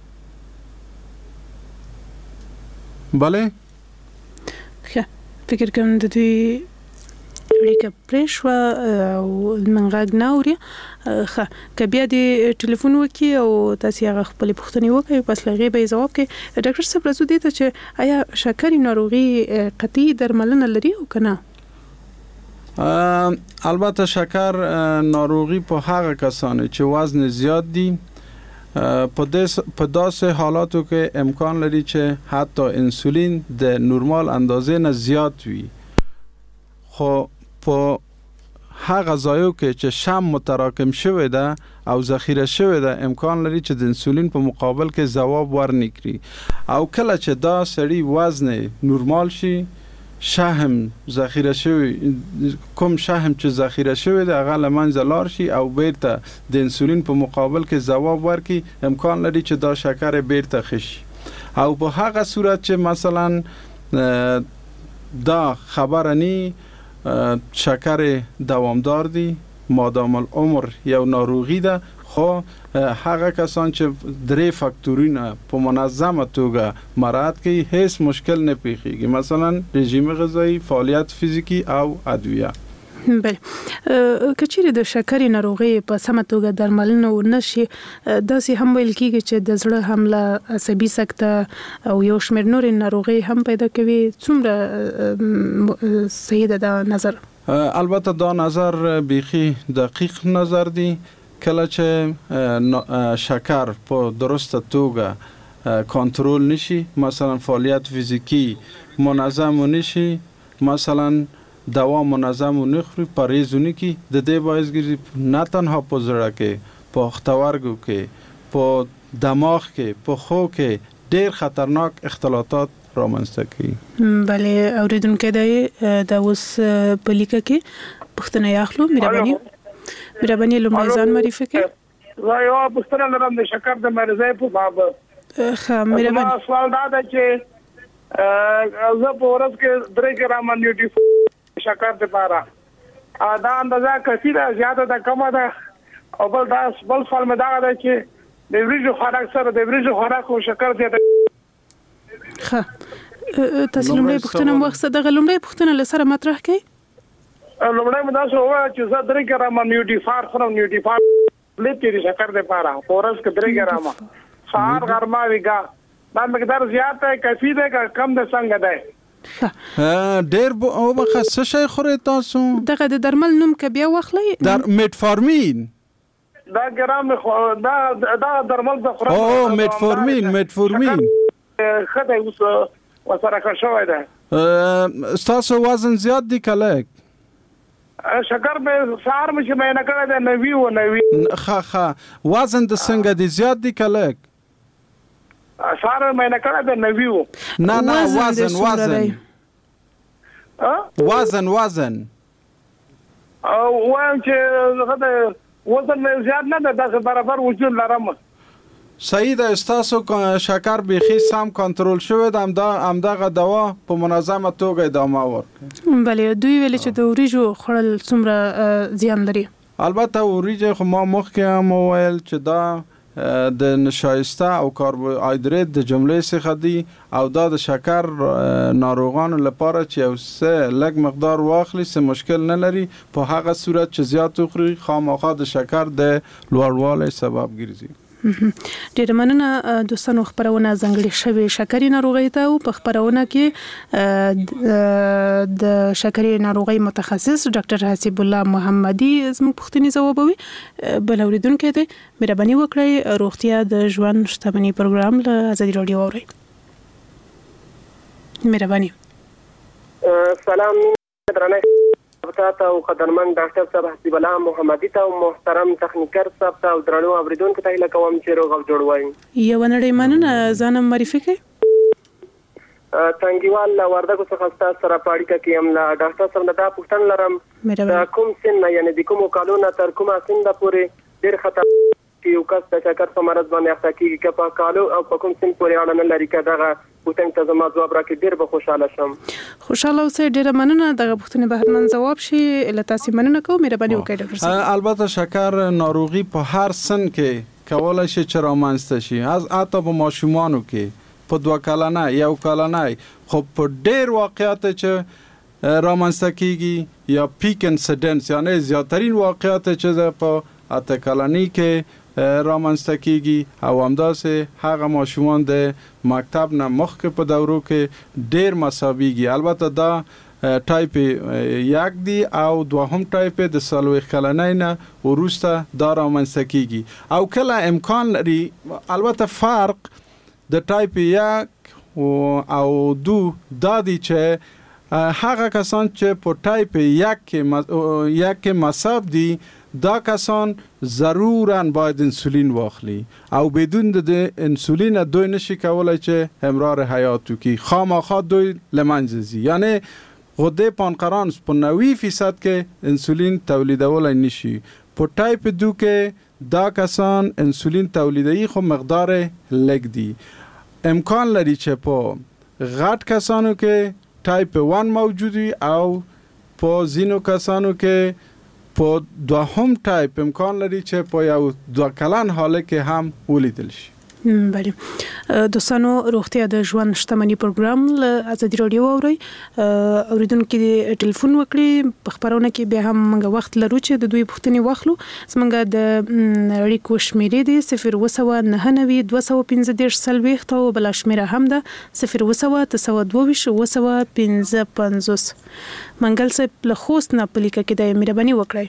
bale ښه فکر کوم د دې لیکه پرېښوا او منغاګ ناوري ښه کبیا د ټلیفون وکي او تاسو هغه خپل پوښتنې وکړئ پس لغې به جواب کوي ډاکټر صاحب راځو دي ته چې آیا شکرې ناروغي قطعي درملنه لري او کنه البته شکر ناروغي په هغه کسانو چې وزن زیات دي په داسې حالاتو کې امکان لري چې حتی انسولین د نورمال اندازې نه زیات وي خو په هغه ځایو کې چې شم متراکم شوی ده او ذخیره شوی ده امکان لري چې د انسولین په مقابل کې ځواب ورنکړي او کله چې دا سړی وزن نورمال شي شهم ذخیره شوی کوم شهم چې ذخیره شوی ده هغه لمنځه لاړ شي او بیرته د انسولین په مقابل کې ځواب ورکړي امکان لري چې دا شکر بیرته خشي او په هغه صورت چې مثلا دا خبره نی شکر دوامدار دی مادام العمر یو ناروغی ده خو هغه کسان چې درې فاکتورونه په منظمه توګه مراعات کوي هیڅ مشکل نه پیښیږي مثلا رژیم غذایی فعالیت فزیکی او ادویه بله کچېره د شکرې ناروغي په سمه توګه درملنه ونشي داسې هم ویل کیږي چې د زړه حمله عصبي سکته او یو شمېر نورې ناروغي هم پیدا کوي څومره صحیح ده دا نظر البته دا نظر بیخي دقیق نظر دی کله چې شکر په درسته توګه کنټرول نشي مثلا فعالیت فزیکی منظم نشي مثلا دوا منظم ونخوري پرهیزونه کی د دې باعث ګرځي نه تنها په زړه کې په پښتورګو کې په دماغ کې په خو کې ډېر خطرناک اختلاطات رامنځته کوي. بله اوریدونکو دی دا اوس په لیکه کې پښتنه یاخلو مهرباني مهرباني لومړی ځان معرفي کړئ. زه یو پښتنه لرم د شکر د مرزای په باب. ښه مهرباني. سوال دا ده چې زه په ورځ کې درې ګرام نیوټری شکر د پاره دا اندازه کثیر زیاته ده کمه ده او بل دا بل سوال مې دا ده چې د وریجو خوراک سره د وریجو خوراک او شکر زیاته. ښه تاسو لومړی پوښتنه مخصد دغه لومړی پوښتنه لسره مطرح کړئ. لومړی مې دا شو چې زه درې ګرام نیوټری فار خورم نیوټری فار لپاره شکر د پاره په ورځ کې درې ګرام سهار غرمه ویګا دا مقدار زیات ہے کافی ده که کم ده څنګه ده؟ ډیر او مخصص شي خوري تاسو دغه د درمل نوم ک بیا واخلئ در میټفورمین دا ګرام دا دا درمل د خورم او میټفورمین میټفورمین خدای اوس وسره کا شوی ده. تاسو وزن زیات دی کلک شکر به سار مشه مې نه کړه ده نوی و نوی خا خا وزن د څنګه دی زیات دی کلک سار مې نه کړه ده نوی و نه نه وزن وزن وزن وزن او وایم چې هغه وزن مې زیات نه ده د برابر وجود لرم. صحیح ده استاسو شکر بیخی سم کنټرول شوی د امدا امدغه دوا په منظمه توګه ادامه ورکړي. بله دوی ویل چې د وریجو خړل څومره زیان لري. البته وریجه خو ما مخکې هم ویل چې دا د نشایسته او کاربوهایدریت د جملې څخه دی او دا د شکر ناروغانو لپاره چې یو څه لږ مقدار واخلي څه مشکل نه لري په هغه صورت چې زیات وخوري خامخا د شکر د لوړوالي سبب ګرځي. ډېر مننه دوستانو خبرونه ځنګړې شوی شکرې ناروغي ته او په خبرونه کې د شکرې ناروغي متخصص ډاکټر حسیب الله محمدي زموږ پوښتنې ځوابوي. بل اوریدونکو ته مهرباني وکړئ روغتیا د ژوند شتمنۍ پروګرام له ازادي راډیو اورئ. مهرباني. سلام درنه تاسو او قدرمن ډاکټر صاحب حسیب الله محمدي ته او محترم تخنیکر صاحب ته او درنو اوریدونکو ته هیله کوم چې روغ او جوړ وای. یو نړۍ مننه ځانم معرفي کړئ. څنګهوال وردګو څخه تاسو سره پاړی کې هم لا ډاکټر صاحب دا پوښتنه لرم دا کوم سن یعنی د کوم کالونو تر کومه سن د پورې ډیر خطر کې یو کس د شکر په مرض باندې اخته کیږي که په کالو او په کوم سن پورې اړه نه لري که دغه پوښتنه ته زما جواب راکړي ډیر به خوشاله شم. خوشاله اوسئ ډیره مننه دغه پوښتنه به حتما جواب شي له تاسو مننه کوم مهرباني وکړئ ډاکټر صاحب. البته شکر ناروغي په هر سن کې کولای شي چې رامنځته شي از حتی په ماشومانو کې په دوه کلنه یو کلنه خو په ډیر واقعیت چې رامنځته کیږي یا پیک انسیډنټس یعنی زیاترین واقعیت چې په اته کلنی کې رامنځته کیږي او همداسې هغه ماشومان د مکتب نه مخکې په دورو کې ډیر مصابيږي. البته دا ټایپ یک دی او دوهم ټایپ د څلوېښت کلنۍ نه وروسته دا رامنځته کیږي او کله امکان لري. البته فرق د ټایپ یک او دو دا دی چې هغه کسان چې په ټایپ یک کې یک کې مصاب دي دا کسان ضرورا باید انسولین واخلي او بدون د انسولین دوی نشي کولای چې امرار حیات وکړي خامخا دوی لمنځه ځي. یعنی غده پانقرانس په نوي فیصد کې انسولین تولیدولای نشي. په ټایپ دو کې دا کسان انسولین تولیدوي خو مقدار لږ دی. امکان لري چې په غټ کسانو کې ټایپ یک موجود وي او په زینو کسانو کې په دوهم ټایپ امکان لري چې په یو دوه کلن حاله کې هم ولیدل شي. بله دوستانو روغتیا د ژوند شتمنۍ پروګرام له ازادي راډیو اورئ. اوریدونکو کې ټلیفون وکړي په خبرونه کې به هم موږ وخت لرو چې د دوی پوښتنې واخلو. زمونږ د اړیکو شمیرې دي صفر اووه سوه نهه نوي دوه سوه پنځه دېرش څلوېښت او بله شمیره هم ده صفر اووه سوه اته سوه دوه ویشت اووه سوه پنځه پنځوس. منګل صاحب له خوست نه په لیکه کې دی مهرباني وکړئ.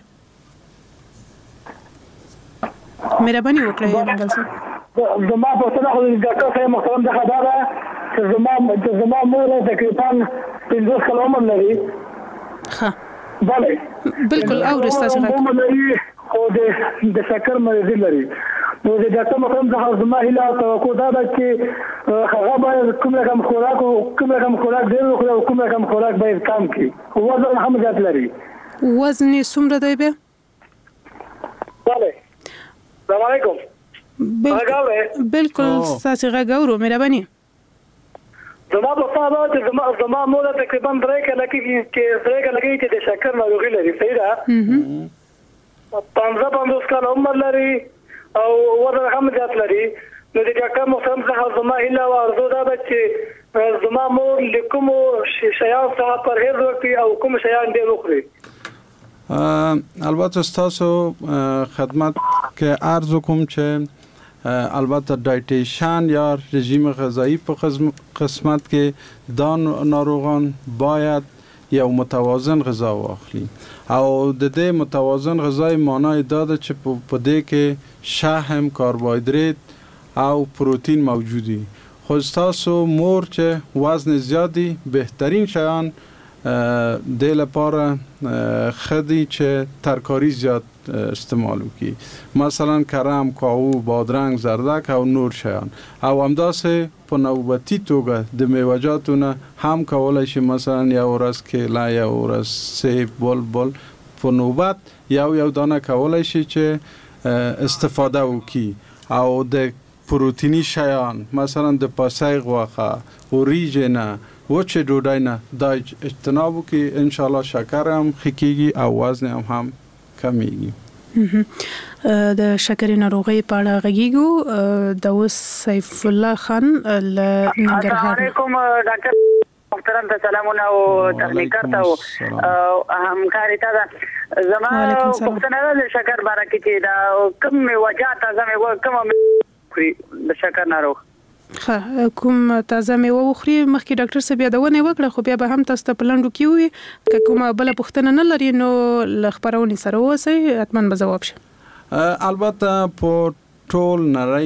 مهرباني وکړئ منګل صاحب. زما په څنګه خو د ډاکټر صاحب محترم د خبره چې زما چې زما مور تقریبا پنځوس کاله عمر لري ها بله بالکل او رستاسي هم لري خو د شکر مریض لري نو د ډاکټر محترم د هاضمه هله توقع دا ده چې هغه باید کوم رقم خوراک کوم رقم خوراک ډیر وخوري او کوم رقم خوراک باید کم کړي وزن هم زیات لري وزن څومره دی به بله السلام علیکم بالکل تاسو غاورو مهرباني زما په ساده چې زما زما مور تقریبا درې کله کې کې درې کله کې چې د شکر ناروغي لري صحیح ده پنځه پنځوس کال عمر لري او وزن هم زیات لري نو د ډاکټر محترم څخه زما هیله او ارزو ده چې زما مور لیکم شیان څخه پرهیز وکړي او کوم شیان ډېر وخوري. البته تاسو خدمت که عرض کوم چې البته دایتیشن یا رژیم غذایی په قسمت کې دا ناروغان باید یو متوازن غذا واخلي او د دې متوازن غذای معنی دا ده چې په دې کې شحم، کاربوهیدرات او پروتین موجودي. خو تاسو مور چې وزن زیادی بهترین شیان د لپاره خدي چې ترکاری زیاد استعمال وکي، مثلا کرم، کاهو، بادرنگ، زردک او نور شیان او همداسه په نوبتی توګه د میوه‌جاتو نه هم کولای شي مثلا یو ورځ کیله، یو ورځ سیب، بلبل په نوبت یو یو دانه کولای شي چې استفاده وکي او د پروتینی شیان مثلا د پاسای غوښه، اوریجنه، وچه ډوډۍ نه دا اجتناب وکي، ان شاء الله شکر هم خکېږي او وزن هم هم کمیږي. د شکرې ناروغۍ په اړه غږیږو د اوس سیف الله خان ل ننګرهار. علیکم ډاکټر محترم ته سلامونه او تخنیکر ته او همکاري ته زما پوښتنه ده د شکر باره کې چې دا کوم وجات زموږ کوم د شکر ناروغ ها کوم تازه میوه وخوري. مخکې ډاکټر صاحب یادونه وکړه خو بیا به هم تاسو ته پلانډو کې وي که کومه بل پوښتنه نه لري نو ل خبرونه سره واسي حتما به جواب شي. البته په ټول نړۍ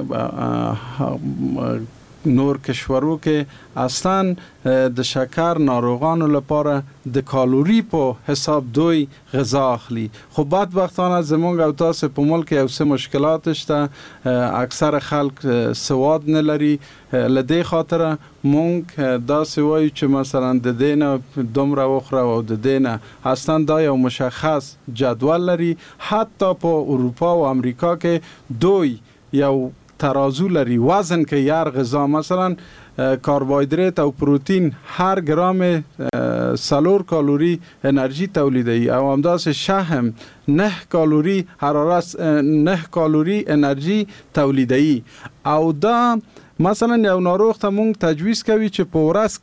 کې نور کشورو کې اصلا د شکر ناروغانو لپاره د کالوري په حساب دوی غذا اخلي، خو بدبختانه زمونږ او تاسو په ملک یو څه مشکلات شته، اکثر خلک سواد نه لري، لدې خاطر مونږ دا سوای چې مثلا د دینه دومره وخوره او د دینه اصلا دا یو مشخص جدول لري. حتی په اروپا او امریکا کې دوی یو ترازو لري وزن که یار غذا مثلا کاربوهیدرات او پروتین هر گرام سلور کالوری انرژی تولیدی او همداس شحم نه کالوری حرارت نه کالوری انرژی تولیدی او دا مثلا یو ناروغ ته مونږ تجویز کوي چې په ورځ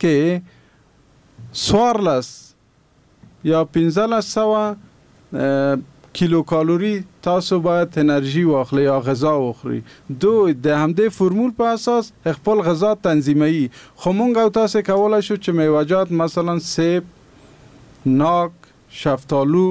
کې څوارلس یا پنځلس سوه کیلو کالوری تاسو باید انرژی واخلی یا غذا واخلی. دو د همدې فرمول په اساس خپل غذا تنظیمي. خو مونږ او تاسو کولای شو چې میوه‌جات مثلا سیب، ناک، شفتالو،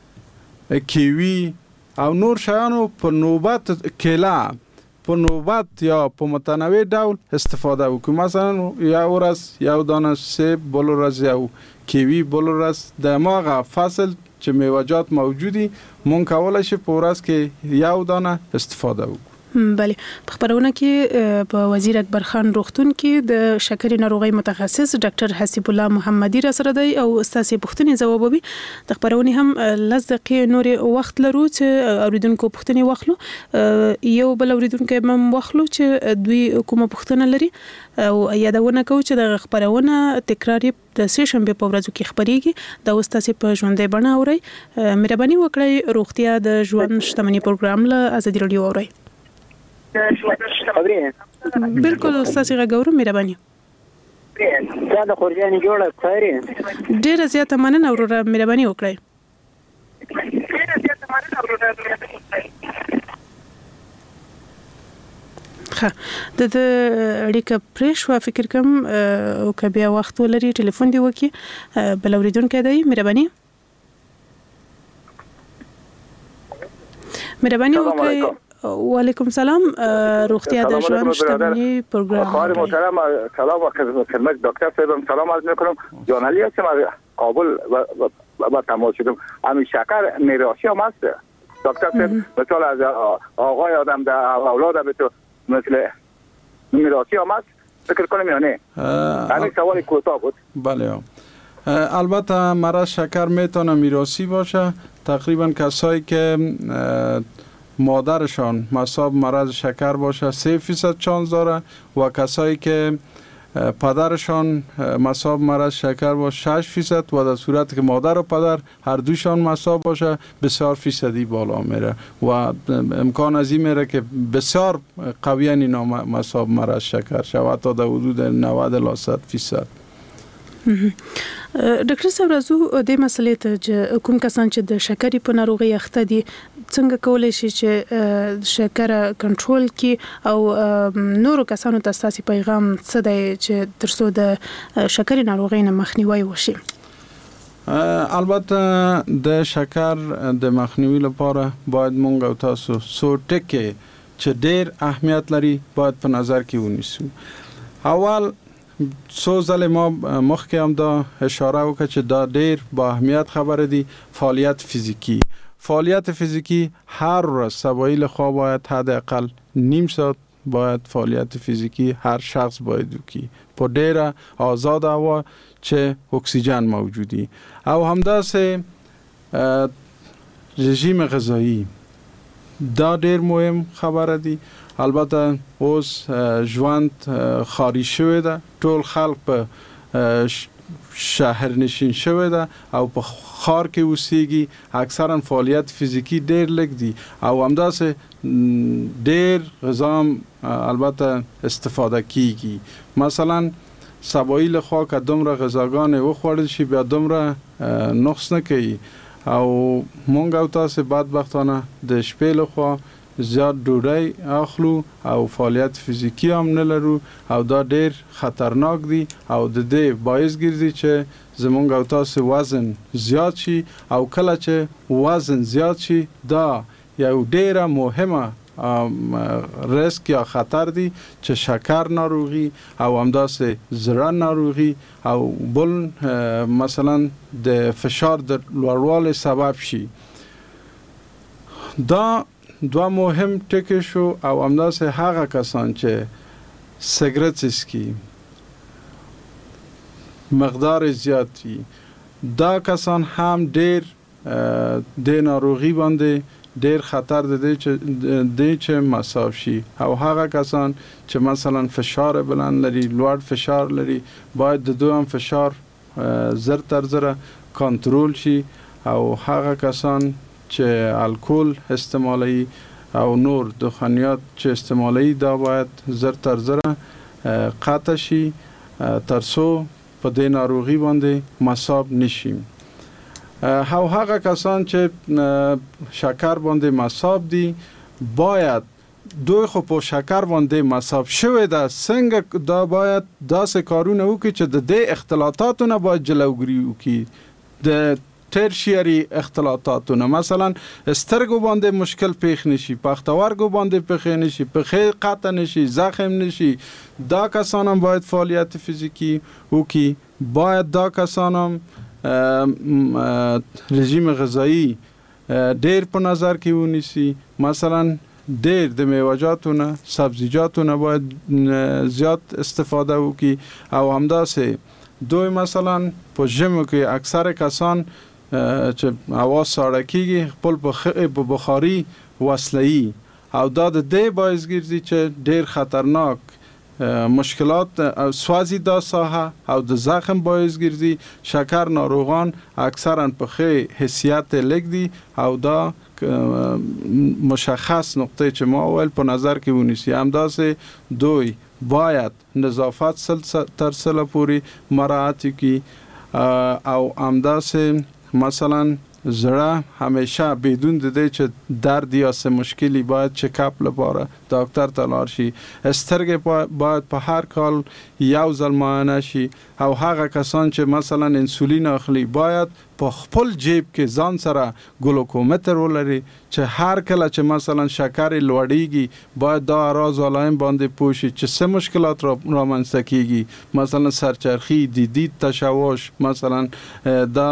کیوی او نور شیانو په نوبت کیله په نوبت یا په متنوع ډول استفاده وکړو. مثلا یو ورځ یو دانه سیب، بل ورځ یو کیوی، بل ورځ د ماغه فصل چې میوه‌جات موجودي مونږ کولای شو په ورځ کې یو دانه استفاده وکړو. بله په خبرونه کې په وزیر اکبر خان روغتون کې د شکرې ناروغۍ متخصص ډاکټر حسیب الله محمدي را سره دی او ستاسو پوښتنې ځوابوي. د خبرونه هم لږ دقیقې نور وخت لرو چې اوریدونکو پوښتنې واخلو. یو بل اوریدونکو هم واخلو چې دوی کومه پوښتنه لري او یادونه کوي چې د خبرونه تکراری د سې شنبه په ورځو کې خبريږي. دا تاسو په ژوندۍ بڼه اورئ. مهرباني وکړئ روغتیا د ژوند شتمنۍ پروګرام له ازادي رادیو اورئ. بالکل تاسو غوړو مهرباني. دا د خورجاني جوړه خیره ډیره زیاته مننه وروره مهرباني وکړئ. ډیره زیاته مننه وروره. ها د اړیکه پرېښو فکر کوم او که بیا وخت ولري ټلیفون دی وکي بل اوریدونکو دی مهرباني مهرباني وکړئ. وعلیکم سلام روغتیا د ژوند شتمنۍ پروګرام. خواهر محترم سلام و خدمت دکتر صاحب سلام عرض میکنم. جان علی هستم کابل با تماس شدم. همین شکر میراثی هم هست دکتر صاحب، مثال از آقای آدم در اولاد به تو مثل میراثی هم هست فکر کنم یا نه؟ همین سوال کوتاه بود. بله البته مرض شکر میتونه میراثی باشه. تقریبا کسایی که مادرشان مصاب مرض شکر باشه سه فیصد چانس داره و کسایی که پدرشان مصاب مرض شکر باشه شش فیصد و در صورتی که مادر و پدر هر دوشان مصاب باشه بسیار فیصدی بالا میره و امکان از این میره که بسیار قویان اینا مصاب مرض شکر شود تا در حدود نود الی صد فیصد. ډاکټر صاحب راځو د مسلې ته چې کوم کسان چې د شکرې په ناروغۍ اخته دي څنګه کولای شي چې شکر کنټرول کړي او نورو کسانو ته ستاسو پیغام څه دی چې ترڅو د شکرې ناروغۍ نه مخنیوي وشي؟ البته د شکر د مخنیوي لپاره باید مونږ او تاسو څو ټکي چې ډېر اهمیت لري باید په نظر کې ونیسو. اول څو ځله ما مخکې هم دا اشاره وکړه چې دا ډېر با اهمیت خبره دی. فعالیت فیزیکی فعالیت فیزیکی هر روز سبایل خواه باید حداقل نیم ساعت باید فعالیت فیزیکی هر شخص باید وکړي په ډېره آزاد هوا چې اکسیژن موجودی او همداسې رژیم غذایی دا ډېر مهم خبره دی. البته اوس ژوند خاري شوی ده، ټول خلک په شهرنشین شوی ده او په خار کې اوسېږي، اکثرا فعالیت فیزیکی ډېر لږ دی او همداسې ډېر غذا البته استفاده کیږي. مثلا سبایل خوا که دومره غذاګانې وخوړل شي بیا دومره نقص نه کوي او مونږ او تاسو بدبختانه د شپې لخوا زیاد ډوډۍ اخلو او فعالیت فیزیکی هم نه لرو او دا ډیر خطرناک دی او د دې باعث ګرځي چې زمونږ او تاسو وزن زیات شي او کله چې وزن زیات شي دا یو ډیره مهمه ریسک یا خطر دی چې شکر ناروغي او همداسې زړه ناروغي او بل مثلا د فشار د لوړوالي سبب شي. دا دوا مهم ټکی شو او همداسې هغه کسان چې سیګریټ څښي مقدار زیاتی دا کسان هم ډیر د ناروغي باندې ډیر خطر دی چې د چې مصاب شي او هغه کسان چې مثلا فشار بلند لري لوړ فشار لري باید د دوی هم فشار زر تر زر کنټرول شي او هغه کسان چې الکل استعمالي او نور دخانیات چې استعمالي دا باید زر تر زر قطع شي ترڅو په دې ناروغي باندې مصاب نشي. او هغه کسان چې شکر باندې مصاب دي باید دوی خو په شکر باندې مصاب شوی ده څنګه دا باید داسې کارونه وکړي چې د دې اختلاطاتو نه باید جلوګیری وکړي. د ترشیری اختلاطاتونه مثلا سترګو باندې مشکل پیښ نشي، پښتورګو باندې پیښ نشي، پښې قطع نشي، زخم نشي، دا کسان هم باید فعالیت فیزیکی وکړي. باید دا کسان هم رژیم غذایی ډیر په نظر کې ونیسي. مثلا ډیر د میوه‌جاتو نه سبزیجاتو نه باید زیات استفاده وکړي او همداسې دوی مثلا په ژمو کې اکثر کسان چې هوا ساړه کېږي خپل په بخاري وصلوي او دا د دې باعث ګرځي چې ډیر خطرناک مشکلات سوازی دا ساحه او د زخم باعث ګرځي. شکر ناروغان اکثرا په خې حیثیت لږ دي او دا مشخص نقطه چې ما اول په نظر کې ونیسي. همداسې دوی باید نظافت سل تر سل پوری مراعات کی او همداسې مثلا زړه همیشه بدون د دې چې درد یا څه مشکلی باید چکاپ لپاره ډاکټر ته لاړ شي. سترګې باید په هر کال یو ځل معاینه شي او هغه کسان چې مثلا انسولین اخلي باید په خپل جیب کې ځان سره ګلوکومتر ولري چې هر کله چې مثلا شکر لوړیږي باید دا راز علائم باندې پوښي چې څه مشکلات را رامنځته کیږي، مثلا سرچرخی، دیدید، تشوش، مثلا دا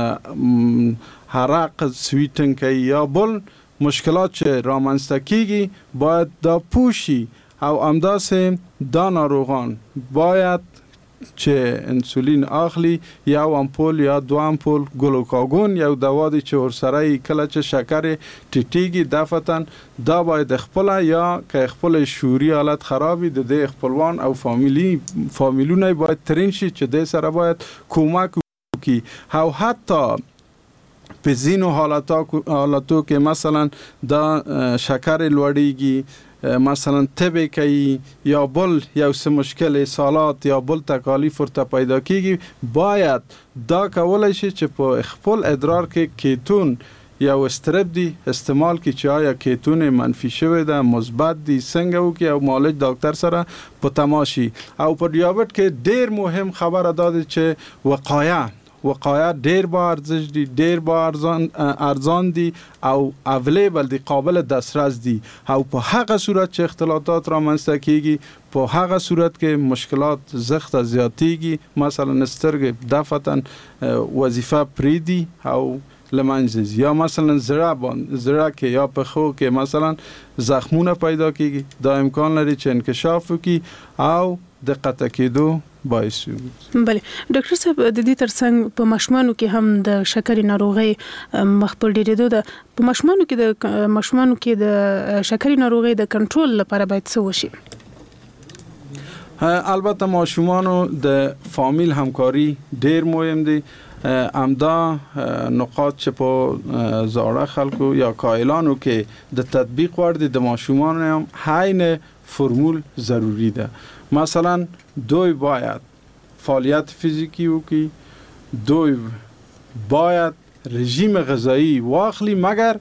حرق، سویټنګ یا بل مشکلات چې رامنځته کیږي باید دا پوښي. او همداسې دا ناروغان باید چې انسولین اخلي یا امپول یا دو امپول ګلوکاګون یو دوا دی چې ورسره کله چې شکر ټیټیږي دفتن دا باید خپل یا که خپل شعوري حالت خرابي د دې خپلوان او فامیلی فامیلونه باید ترین شي چې د سره باید کومک وکړي. او حتی په ځینو حالاتو حالاتو کې مثلا دا شکر لوړیږي، مثلا تبه کوي یا بل یو څه مشکل سالات یا بل تکالیف ورته پیدا کیږي، باید دا کولای شي چې په خپل ادرار کې کیتون یا استرب دی استعمال کی چې آیا کیتون منفي شوی ده مثبت دی څنګه وکي او معالج ډاکټر سره په تماشي. او په دیابت کې ډیر مهم خبره ده چې وقایه وقایه ډیر با ارزش دی، ډیر با ارزان ارزان دی او اویلیبل دی، قابل دسترس دی. او په هغه صورت چې اختلاطات را منځته کیږي په هغه صورت کې مشکلات زخت زیاتیږي، مثلا سترګې دفتن وظیفه پریدي او لمنځ یا مثلا زړه باندې زړه کې یا په خو کې مثلا زخمونه پیدا کیږي، دا امکان لري چې انکشاف وکړي او د قطع کېدو باعث وي. بله ډاکټر صاحب د دې ترڅنګ په ماشومانو کې هم د شکرې ناروغي مخ په ډیرېدو ده. په ماشومانو کې د ماشومانو کې د شکرې ناروغي د کنټرول لپاره باید څه وشي؟ البته ماشومانو د فامیل همکاری ډیر مهم دی. امدا نقاط چې په زاړه خلکو یا کایلانو کې د تطبیق ورد د ماشومانو هم حین فرمول ضروری ده. مثلا دوی باید فعالیت فیزیکی وکړي، دوی باید رژیم غذایی واخلي، مگر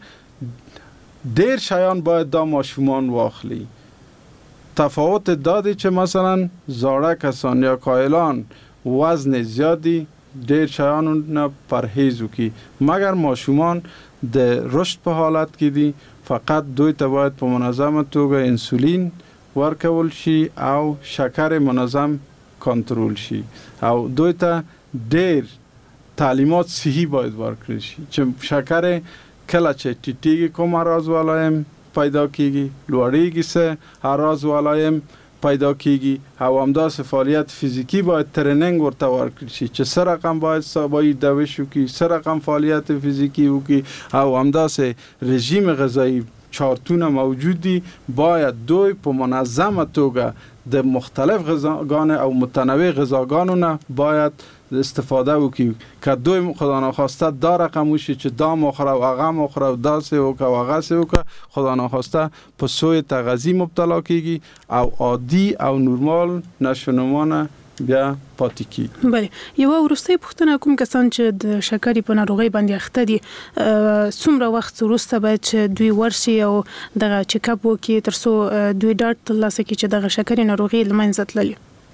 ډیر شیان باید دا ماشومان واخلي. تفاوت دادی چې مثلا زاړه کسان یا کایلان وزن زیادی ډیر شیانو نه پرهیز وکړي، مگر ماشومان د رشد په حالت کې دي فقط دوی ته باید په منظمه توګه انسولین ورکول شي او شکر منظم کنترل شي او دوی ته ډیر تعلیمات صحی باید ورکړل شي چې شکر کله چې ټیټیږي کوم راز ولایم پیدا کیږي، لوړیږي څه راز ولایم پیدا کیږي او همداسې فعالیت فیزیکی باید ترننګ ورته ورکړل شي چې څه رقم باید سبایی دوش وکړي، څه رقم فعالیت فیزیکی وکړي او همداسې رژیم غذایی چارتونه موجود دي. باید دوی په منظمه توګه د مختلف غذاګان او متنوع غذاګانو نه باید استفاده وکړي که دوی خدا ناخواسته دا رقم وشي چې دا مخوره و هغه مخوره و داسې وکړه و هغه وکړه، خدا ناخواسته په سوی تغذیه مبتلا کیږي او عادي او نورمال نشونمانه بیا پاتې کیږي. بله یو ورسته پوښتنه کوم کسان چې د شکرې په ناروغي باندې اخته دي څومره وخت وروسته باید چې دوی ورشي او دغه چیک اپ وکړي ترڅو دوی ډاډ ترلاسه کړي چې دغه شکرې ناروغي له منځه تللي؟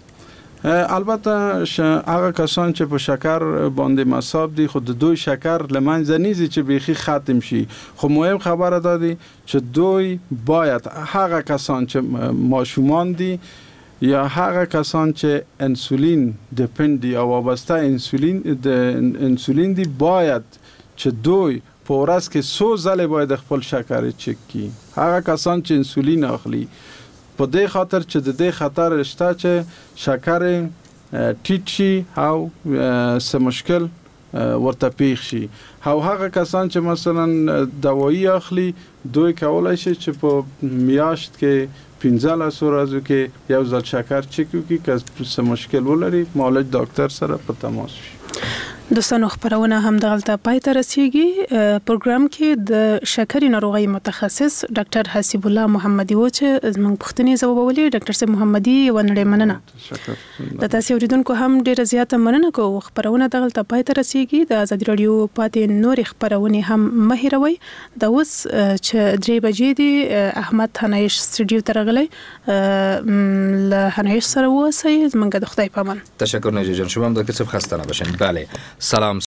البته هغه کسان چې په شکر باندې مصاب دي خو د دوی شکر له منځه نیزي چې بیخي ختم شي، خو مهم خبره ده چې دوی باید هغه کسان چې ماشومان دي یا هغه کسان چې انسولین دیپند یا وابسته انسولین د انسولین دی باید چې دوی په ورځ کې څو ځله باید خپل شکر چک کړي. هغه کسان چې انسولین اخلي په دې خاطر چې د دې خطر شته چې شکر ټیټ شي او څه مشکل ورته پیښ شي. او هغه کسان چې مثلا دوايي اخلي دوی کولای شي چې په میاشت کې پنځه ورځو کې یو ځل شکر چک وکړي که څه مشکل ولري معالج ډاکټر سره په تماس شي. دوستانو خبرونه هم دغلطه پای ته رسیږي. پروګرام کې د شکرې ناروغي متخصص ډاکټر حسیب الله محمدي و چې زموږ پوښتنې ځوابولې. ډاکټر صاحب محمدي و نړۍ مننه. د تاسو اوریدونکو هم ډیره زیاته مننه کوم. خبرونه دغلطه پای ته رسیږي. د آزاد رادیو پاتې نور خبرونه هم مه هیروئ. د اوس چې درې بجې دي احمد حنایش استودیو ته راغلی. له حنایش سره اوسئ. زموږ د خدای پامان. تشکر نجیب جان. شما هم دکتر صاحب خسته نباشین. بله سلام